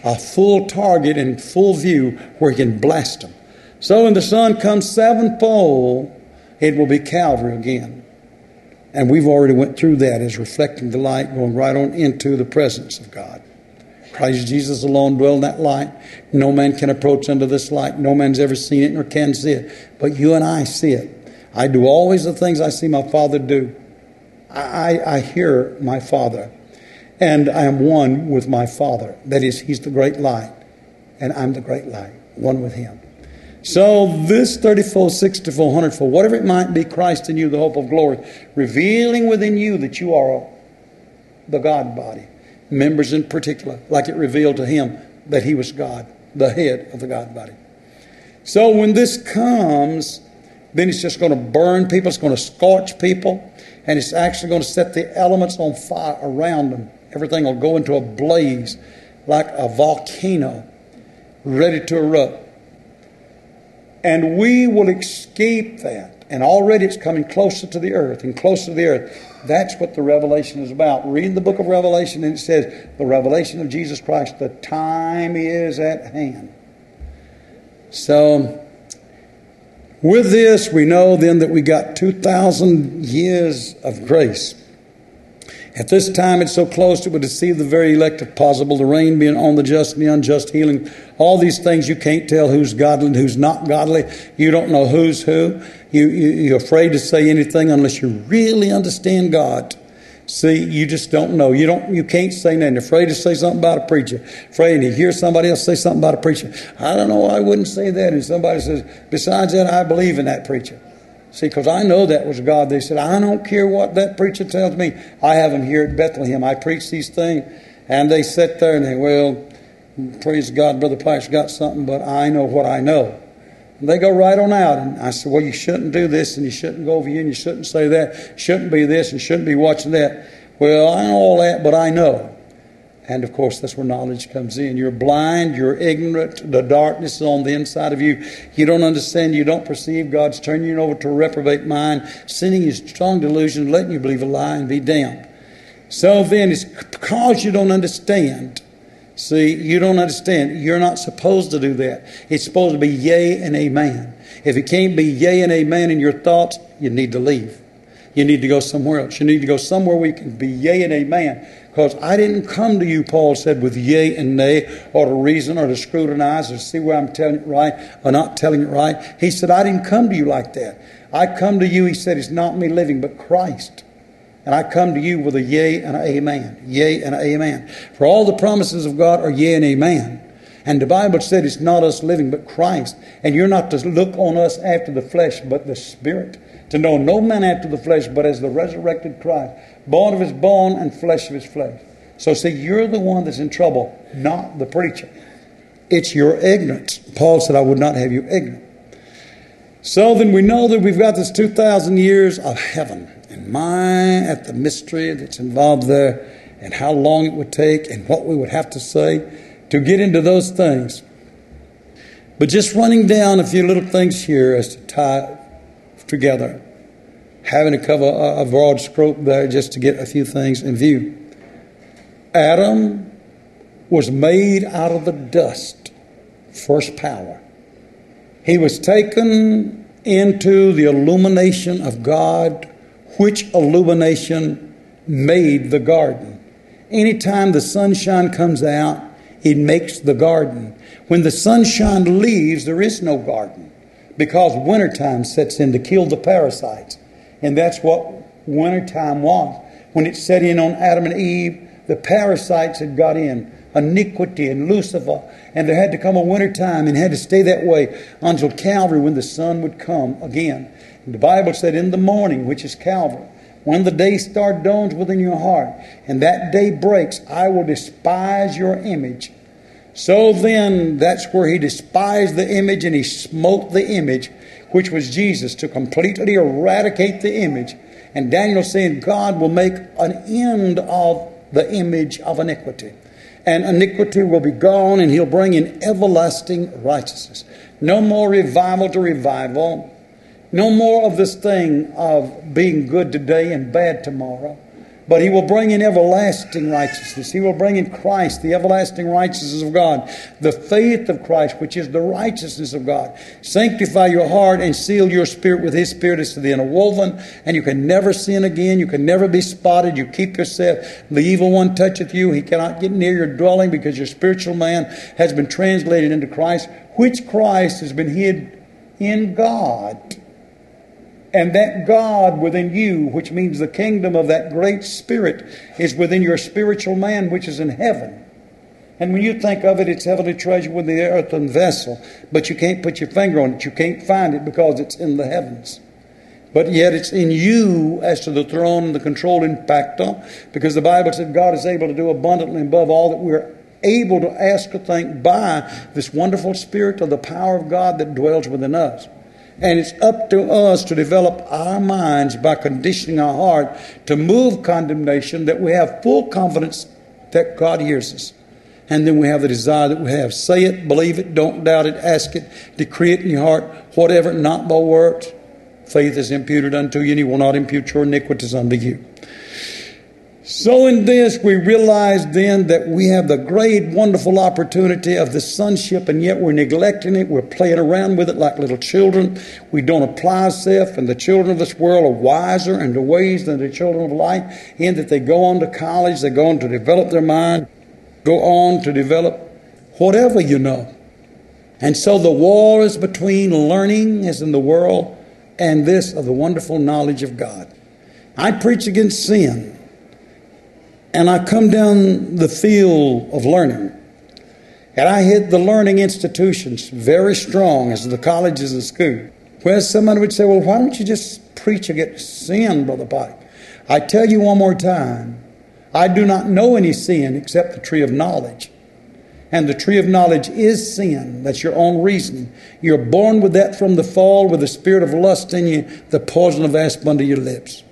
a full target and full view where he can blast them. So when the sun comes sevenfold, it will be Calvary again. And we've already went through that as reflecting the light, going right on into the presence of God. Christ Jesus alone dwelled in that light. No man can approach unto this light. No man's ever seen it nor can see it. But you and I see it. I do always the things I see my Father do. I, I hear my Father. And I am one with my Father. That is, He's the great light. And I'm the great light. One with Him. So this thirty-fold, sixty-fold, one hundred-fold, whatever it might be, Christ in you, the hope of glory, revealing within you that you are the God body. Members in particular, like it revealed to Him that He was God, the head of the God body. So when this comes, then it's just going to burn people, it's going to scorch people, and it's actually going to set the elements on fire around them. Everything will go into a blaze like a volcano ready to erupt. And we will escape that. And already it's coming closer to the earth and closer to the earth. That's what the Revelation is about. Read the book of Revelation and it says, the revelation of Jesus Christ, the time is at hand. So, with this, we know then that we got two thousand years of grace. At this time, it's so close it would deceive the very elect if possible, the rain being on the just and the unjust, healing. All these things, you can't tell who's godly and who's not godly. You don't know who's who. You, you, you're afraid to say anything unless you really understand God. See, you just don't know. You don't. You can't say nothing. You're afraid to say something about a preacher. Afraid to hear somebody else say something about a preacher. I don't know. I wouldn't say that. And somebody says, besides that, I believe in that preacher. See, because I know that was God. They said, I don't care what that preacher tells me. I have him here at Bethlehem. I preach these things. And they sit there and they, well, praise God, Brother Piper's got something, but I know what I know. And they go right on out. And I said, well, you shouldn't do this, and you shouldn't go over here, and you shouldn't say that. Shouldn't be this, and shouldn't be watching that. Well, I know all that, but I know. And, of course, that's where knowledge comes in. You're blind. You're ignorant. The darkness is on the inside of you. You don't understand. You don't perceive. God's turning you over to a reprobate mind, sending you strong delusion, letting you believe a lie and be damned. So then it's because you don't understand. See, you don't understand. You're not supposed to do that. It's supposed to be yea and amen. If it can't be yea and amen in your thoughts, you need to leave. You need to go somewhere else. You need to go somewhere where you can be yea and amen. Because I didn't come to you, Paul said, with yea and nay, or to reason, or to scrutinize, or see where I'm telling it right, or not telling it right. He said, I didn't come to you like that. I come to you, he said, it's not me living, but Christ. And I come to you with a yea and an amen. Yea and an amen. For all the promises of God are yea and amen. And the Bible said it's not us living, but Christ. And you're not to look on us after the flesh, but the Spirit. To know no man after the flesh, but as the resurrected Christ. Bone of his bone and flesh of his flesh. So see, you're the one that's in trouble, not the preacher. It's your ignorance. Paul said, I would not have you ignorant. So then we know that we've got this two thousand years of heaven in mind at the mystery that's involved there and how long it would take and what we would have to say to get into those things. But just running down a few little things here as to tie together. Having to cover a, a broad scope there just to get a few things in view. Adam was made out of the dust. First power. He was taken into the illumination of God, which illumination made the garden. Anytime the sunshine comes out, it makes the garden. When the sunshine leaves, there is no garden, because wintertime sets in to kill the parasites. And that's what wintertime was. When it set in on Adam and Eve, the parasites had got in. Iniquity and Lucifer. And there had to come a wintertime and had to stay that way until Calvary, when the sun would come again. And the Bible said in the morning, which is Calvary, when the day star dawns within your heart, and that day breaks, I will despise your image. So then, that's where he despised the image and he smote the image, which was Jesus, to completely eradicate the image. And Daniel saying God will make an end of the image of iniquity. And iniquity will be gone, and he'll bring in everlasting righteousness. No more revival to revival. No more of this thing of being good today and bad tomorrow. But He will bring in everlasting righteousness. He will bring in Christ, the everlasting righteousness of God, the faith of Christ, which is the righteousness of God. Sanctify your heart and seal your spirit with His Spirit as to the interwoven, and you can never sin again. You can never be spotted. You keep yourself. The evil one toucheth you. He cannot get near your dwelling because your spiritual man has been translated into Christ, which Christ has been hid in God. And that God within you, which means the kingdom of that great Spirit, is within your spiritual man, which is in heaven. And when you think of it, it's heavenly treasure within the earthen vessel. But you can't put your finger on it. You can't find it because it's in the heavens. But yet it's in you as to the throne and the controlling factor, because the Bible said God is able to do abundantly above all that we're able to ask or think by this wonderful Spirit of the power of God that dwells within us. And it's up to us to develop our minds by conditioning our heart to move condemnation, that we have full confidence that God hears us. And then we have the desire that we have. Say it, believe it, don't doubt it, ask it, decree it in your heart, whatever, not by words. Faith is imputed unto you, and He will not impute your iniquities unto you. So in this, we realize then that we have the great, wonderful opportunity of the sonship, and yet we're neglecting it. We're playing around with it like little children. We don't apply ourselves, and the children of this world are wiser in the ways than the children of light, in that they go on to college, they go on to develop their mind, go on to develop whatever you know. And so the war is between learning as in the world and this of the wonderful knowledge of God. I preach against sin. And I come down the field of learning. And I hit the learning institutions very strong, as the colleges and schools. Where somebody would say, well, why don't you just preach against sin, Brother Pike? I tell you one more time, I do not know any sin except the tree of knowledge. And the tree of knowledge is sin. That's your own reasoning. You're born with that from the fall, with the spirit of lust in you, the poison of asp under your lips.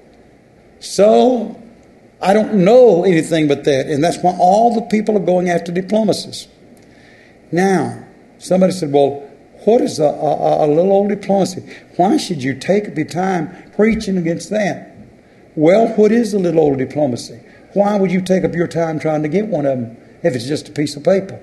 So I don't know anything but that, and that's why all the people are going after diplomacies. Now, somebody said, well, what is a, a, a little old diplomacy? Why should you take the time preaching against that? Well, what is a little old diplomacy? Why would you take up your time trying to get one of them if it's just a piece of paper?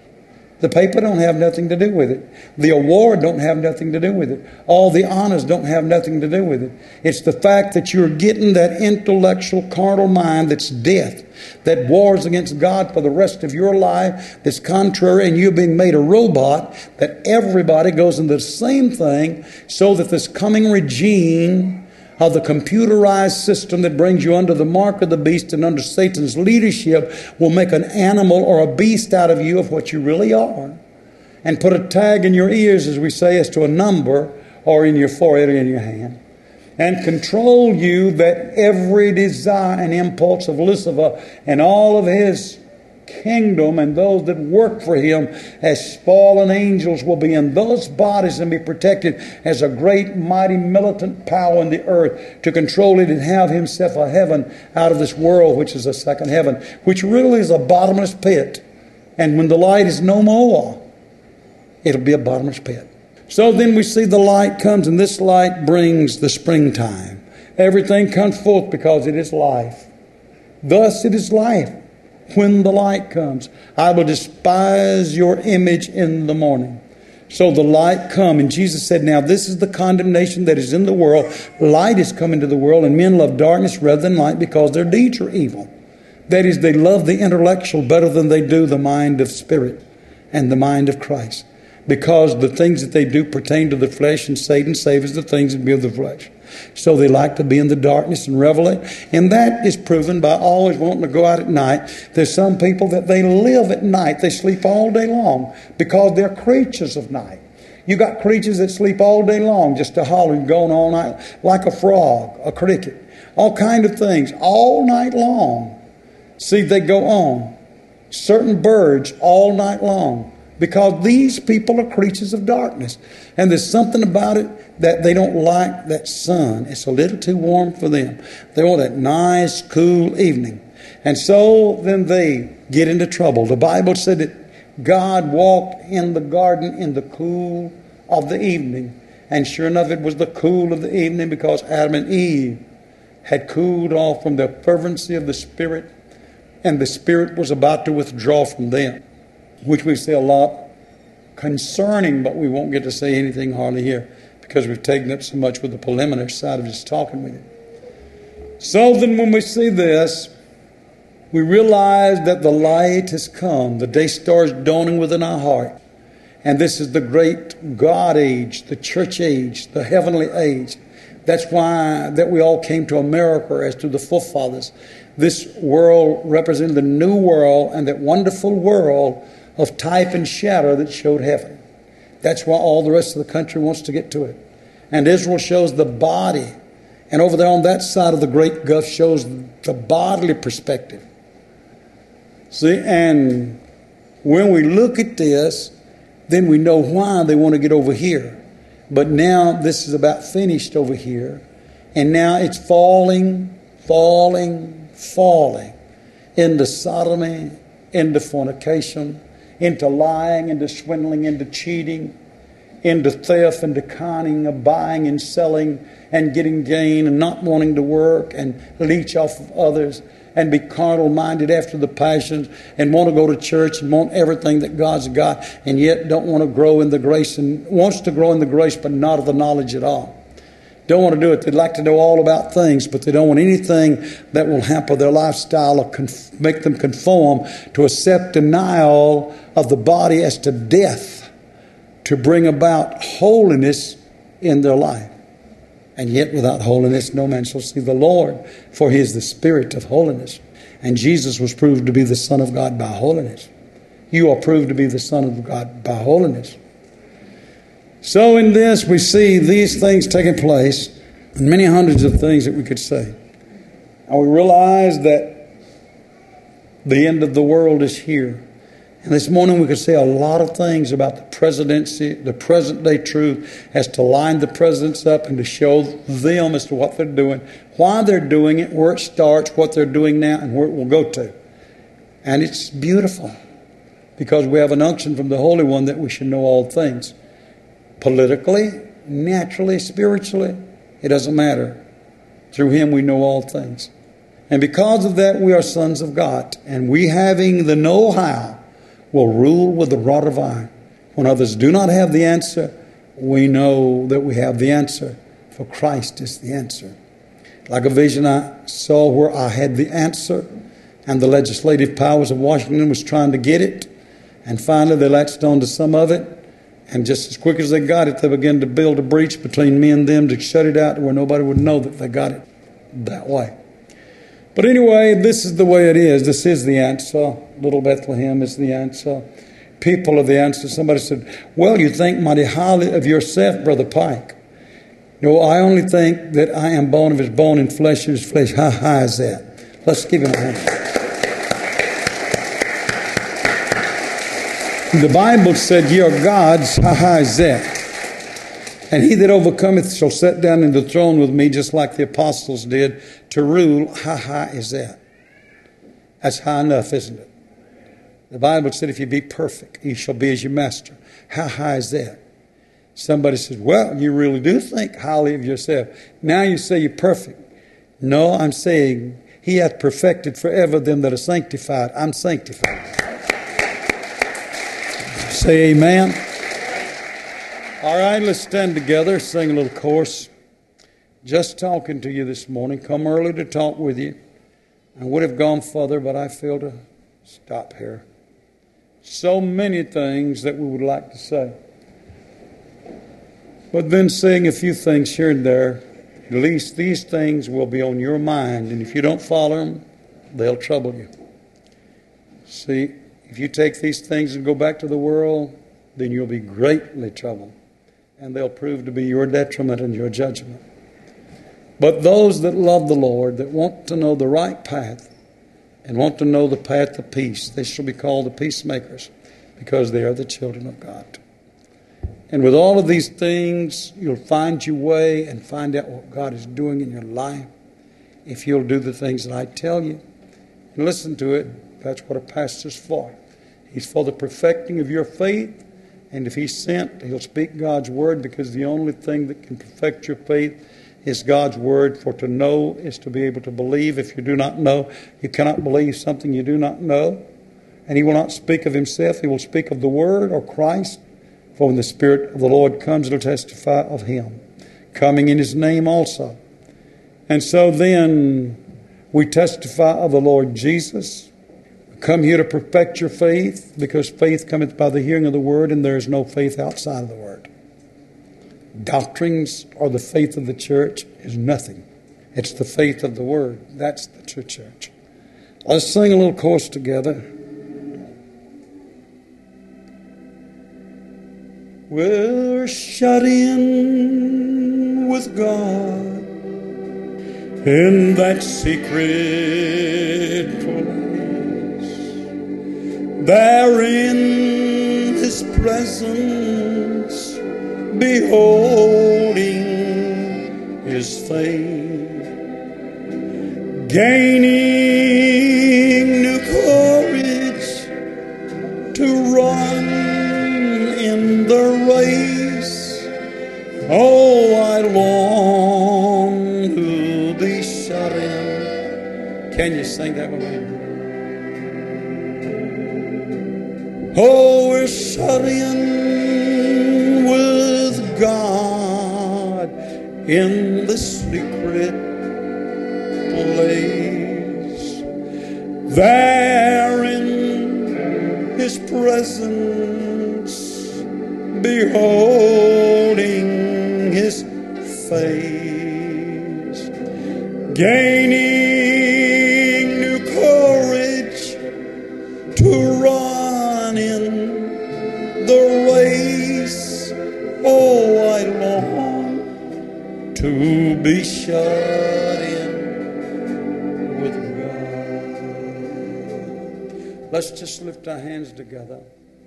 The paper don't have nothing to do with it. The award don't have nothing to do with it. All the honors don't have nothing to do with it. It's the fact that you're getting that intellectual, carnal mind that's death, that wars against God for the rest of your life, that's contrary, and you're being made a robot, that everybody goes into the same thing, so that this coming regime of the computerized system that brings you under the mark of the beast and under Satan's leadership will make an animal or a beast out of you of what you really are, and put a tag in your ears, as we say, as to a number, or in your forehead or in your hand, and control you, that every desire and impulse of Lucifer and all of his kingdom and those that work for him as fallen angels will be in those bodies and be protected as a great mighty militant power in the earth to control it and have himself a heaven out of this world, which is a second heaven, which really is a bottomless pit. And when the light is no more, it'll be a bottomless pit. So then we see the light comes, and this light brings the springtime. Everything comes forth because it is life. Thus it is life. When the light comes, I will despise your image in the morning. So the light come, and Jesus said, now this is the condemnation that is in the world. Light is come into the world, and men love darkness rather than light because their deeds are evil. That is, they love the intellectual better than they do the mind of spirit and the mind of Christ. Because the things that they do pertain to the flesh, and Satan savors the things that be of the flesh. So they like to be in the darkness and revel it. And that is proven by always wanting to go out at night. There's some people that they live at night. They sleep all day long because they're creatures of night. You got creatures that sleep all day long just to holler and going all night like a frog, a cricket, all kind of things all night long. See, they go on. Certain birds all night long. Because these people are creatures of darkness. And there's something about it that they don't like that sun. It's a little too warm for them. They want that nice, cool evening. And so then they get into trouble. The Bible said that God walked in the garden in the cool of the evening. And sure enough, it was the cool of the evening because Adam and Eve had cooled off from the fervency of the Spirit, and the Spirit was about to withdraw from them, which we say a lot concerning, but we won't get to say anything hardly here because we've taken up so much with the preliminary side of just talking with you. So then when we see this, we realize that the light has come. The day star is dawning within our heart. And this is the great God age, the church age, the heavenly age. That's why that we all came to America as to the forefathers. This world represented the new world and that wonderful world of type and shadow that showed heaven. That's why all the rest of the country wants to get to it. And Israel shows the body. And over there on that side of the great gulf shows the bodily perspective. See, and when we look at this, then we know why they want to get over here. But now this is about finished over here. And now it's falling, falling, falling into sodomy, into fornication, into lying, into swindling, into cheating, into theft, into conning, of buying and selling and getting gain and not wanting to work and leech off of others and be carnal-minded after the passions and want to go to church and want everything that God's got and yet don't want to grow in the grace and wants to grow in the grace but not of the knowledge at all. Don't want to do it. They'd like to know all about things, but they don't want anything that will hamper their lifestyle or conf- make them conform to a self-denial of the body as to death to bring about holiness in their life. And yet without holiness no man shall see the Lord, for he is the Spirit of holiness. And Jesus was proved to be the Son of God by holiness. You are proved to be the Son of God by holiness. So in this we see these things taking place and many hundreds of things that we could say. And we realize that the end of the world is here. And this morning we could say a lot of things about the presidency, the present day truth, as to line the presidents up and to show them as to what they're doing, why they're doing it, where it starts, what they're doing now, and where it will go to. And it's beautiful because we have an unction from the Holy One that we should know all things. Politically, naturally, spiritually, it doesn't matter. Through Him we know all things. And because of that we are sons of God. And we having the know-how will rule with the rod of iron. When others do not have the answer, we know that we have the answer. For Christ is the answer. Like a vision I saw where I had the answer and the legislative powers of Washington was trying to get it. And finally they latched on to some of it. And just as quick as they got it, they began to build a breach between me and them to shut it out where nobody would know that they got it that way. But anyway, this is the way it is. This is the answer. Little Bethlehem is the answer. People are the answer. Somebody said, well, you think mighty highly of yourself, Brother Pike. No, I only think that I am bone of his bone and flesh of his flesh. How high is that? Let's give him a hand. The Bible said, ye are gods. How high is that? And he that overcometh shall sit down in the throne with me, just like the apostles did, to rule. How high is that? That's high enough, isn't it? The Bible said, if you be perfect, you shall be as your master. How high is that? Somebody says, well, you really do think highly of yourself. Now you say you're perfect. No, I'm saying he hath perfected forever them that are sanctified. I'm sanctified. Say amen. All right, let's stand together, sing a little chorus. Just talking to you this morning. Come early to talk with you. I would have gone further, but I feel to stop here. So many things that we would like to say. But then saying a few things here and there, at least these things will be on your mind. And if you don't follow them, they'll trouble you. See, if you take these things and go back to the world, then you'll be greatly troubled. And they'll prove to be your detriment and your judgment. But those that love the Lord, that want to know the right path, and want to know the path of peace, they shall be called the peacemakers, because they are the children of God. And with all of these things, you'll find your way and find out what God is doing in your life, if you'll do the things that I tell you. And listen to it. That's what a pastor's for. He's for the perfecting of your faith. And if he's sent, he'll speak God's word, because the only thing that can perfect your faith is God's word. For to know is to be able to believe. If you do not know, you cannot believe something you do not know. And he will not speak of himself. He will speak of the word or Christ. For when the Spirit of the Lord comes, it will testify of him, coming in his name also. And so then we testify of the Lord Jesus. We come here to perfect your faith, because faith cometh by the hearing of the word, and there is no faith outside of the word. Doctrines or the faith of the church is nothing. It's the faith of the word. That's the true church. Let's sing a little chorus together. We're shut in with God in that secret place, there in his presence, beholding his face, gaining new courage to run in the race. Oh, I long to be shut in. Can you sing that with me? Oh, we're shut in with God in the secret place, there in his presence, beholding his face, gaining new courage to run in the race. Oh, I long to be shut in with God. Let's just lift our hands together.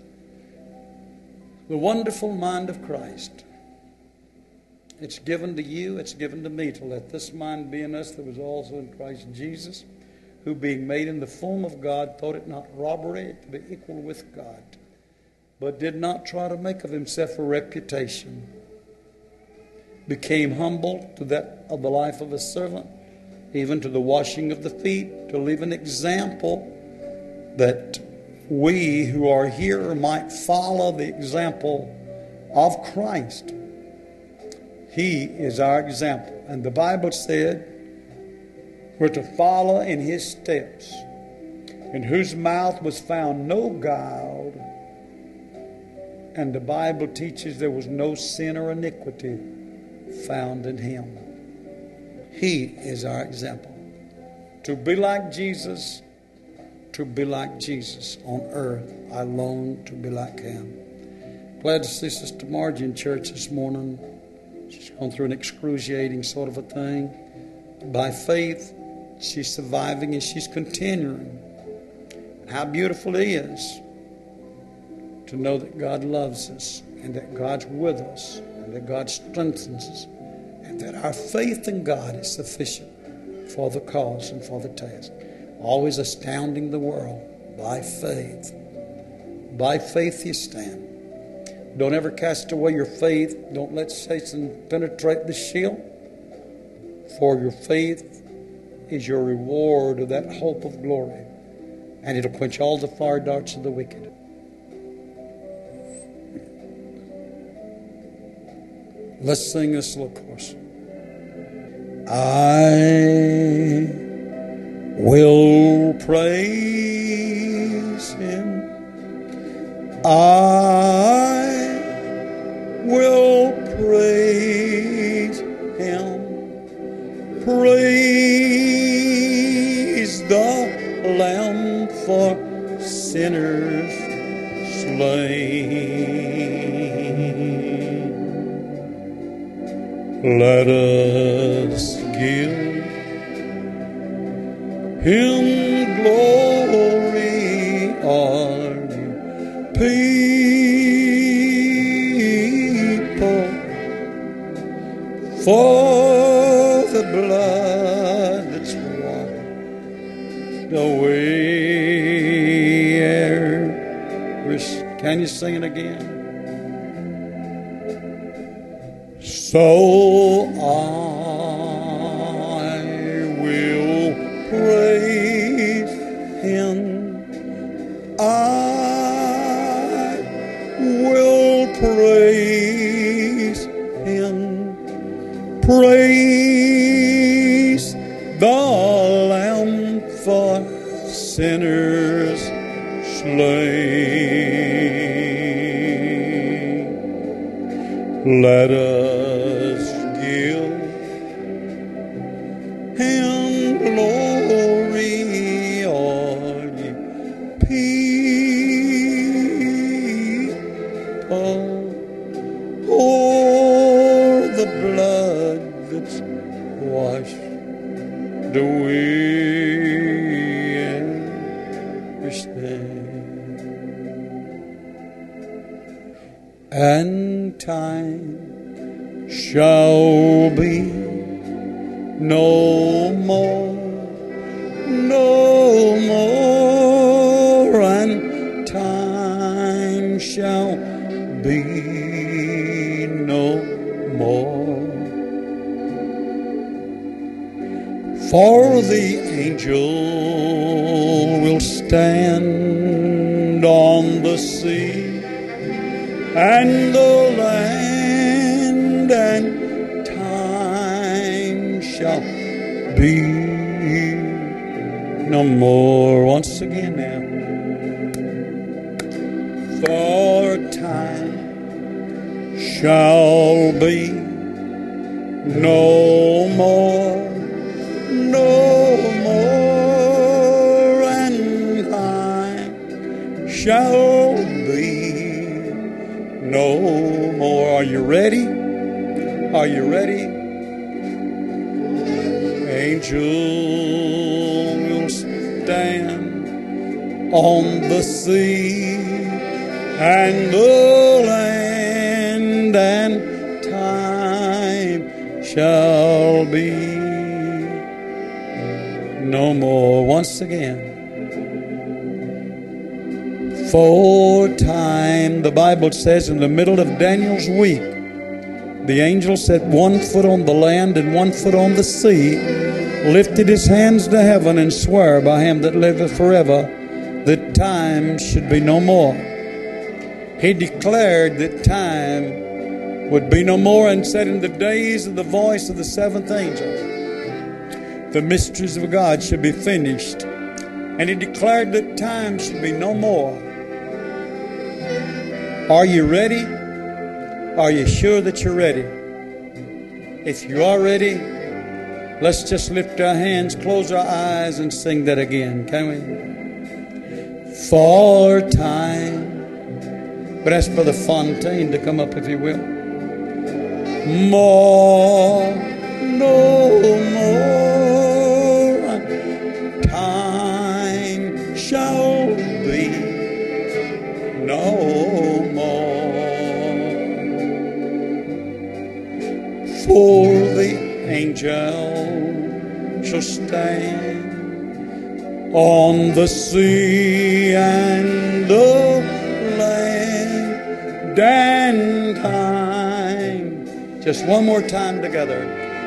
The wonderful mind of Christ. It's given to you, it's given to me, to let this mind be in us that was also in Christ Jesus, who being made in the form of God, thought it not robbery to be equal with God, but did not try to make of himself a reputation, became humble to that of the life of a servant, even to the washing of the feet, to leave an example that we who are here might follow the example of Christ. He is our example. And the Bible said we're to follow in his steps, in whose mouth was found no guile. And the Bible teaches there was no sin or iniquity found in him. He is our example. To be like Jesus, to be like Jesus on earth. I long to be like him. Glad to see Sister Margie in church this morning. She's gone through an excruciating sort of a thing. By faith, she's surviving and she's continuing. And how beautiful it is to know that God loves us and that God's with us and that God strengthens us and that our faith in God is sufficient for the cause and for the task. Always astounding the world by faith. By faith you stand. Don't ever cast away your faith. Don't let Satan penetrate the shield. For your faith is your reward of that hope of glory. And it'll quench all the fire darts of the wicked. Let's sing this little chorus. I will praise him. I will praise him. Praise the Lamb for sinners slain. Let us give him glory, are you people, for the blood that's washed away. Can you sing it again? So Praise the Lamb for sinners slain. Let us give Him glory, all ye people. Oh, the blood that's washed away every stain. And time shall be no more, no more, and time shall be no more. For the angel will stand on the sea and the land, and time shall be no more. Once again now. For time shall be no more, no more, and time shall be no more. Are you ready? Are you ready? Angel will stand on the sea and the land, and time shall be no more. Once again. For time, the Bible says, in the middle of Daniel's week, the angel set one foot on the land and one foot on the sea, lifted his hands to heaven, and swore by him that liveth forever that time should be no more. He declared that time would be no more, and said, in the days of the voice of the seventh angel, the mysteries of God should be finished. And he declared that time should be no more. Are you ready? Are you sure that you're ready? If you are ready, let's just lift our hands, close our eyes, and sing that again, can we? For time. But ask Brother Fontaine to come up, if he will. More, no more, time shall be no more. For the angel shall stand on the sea and the land and time. Just one more time together.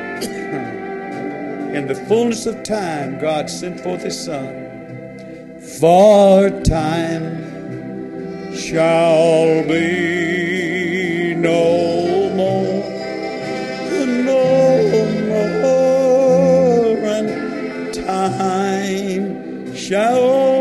In the fullness of time, God sent forth His Son. For time shall be no more, no more, and time shall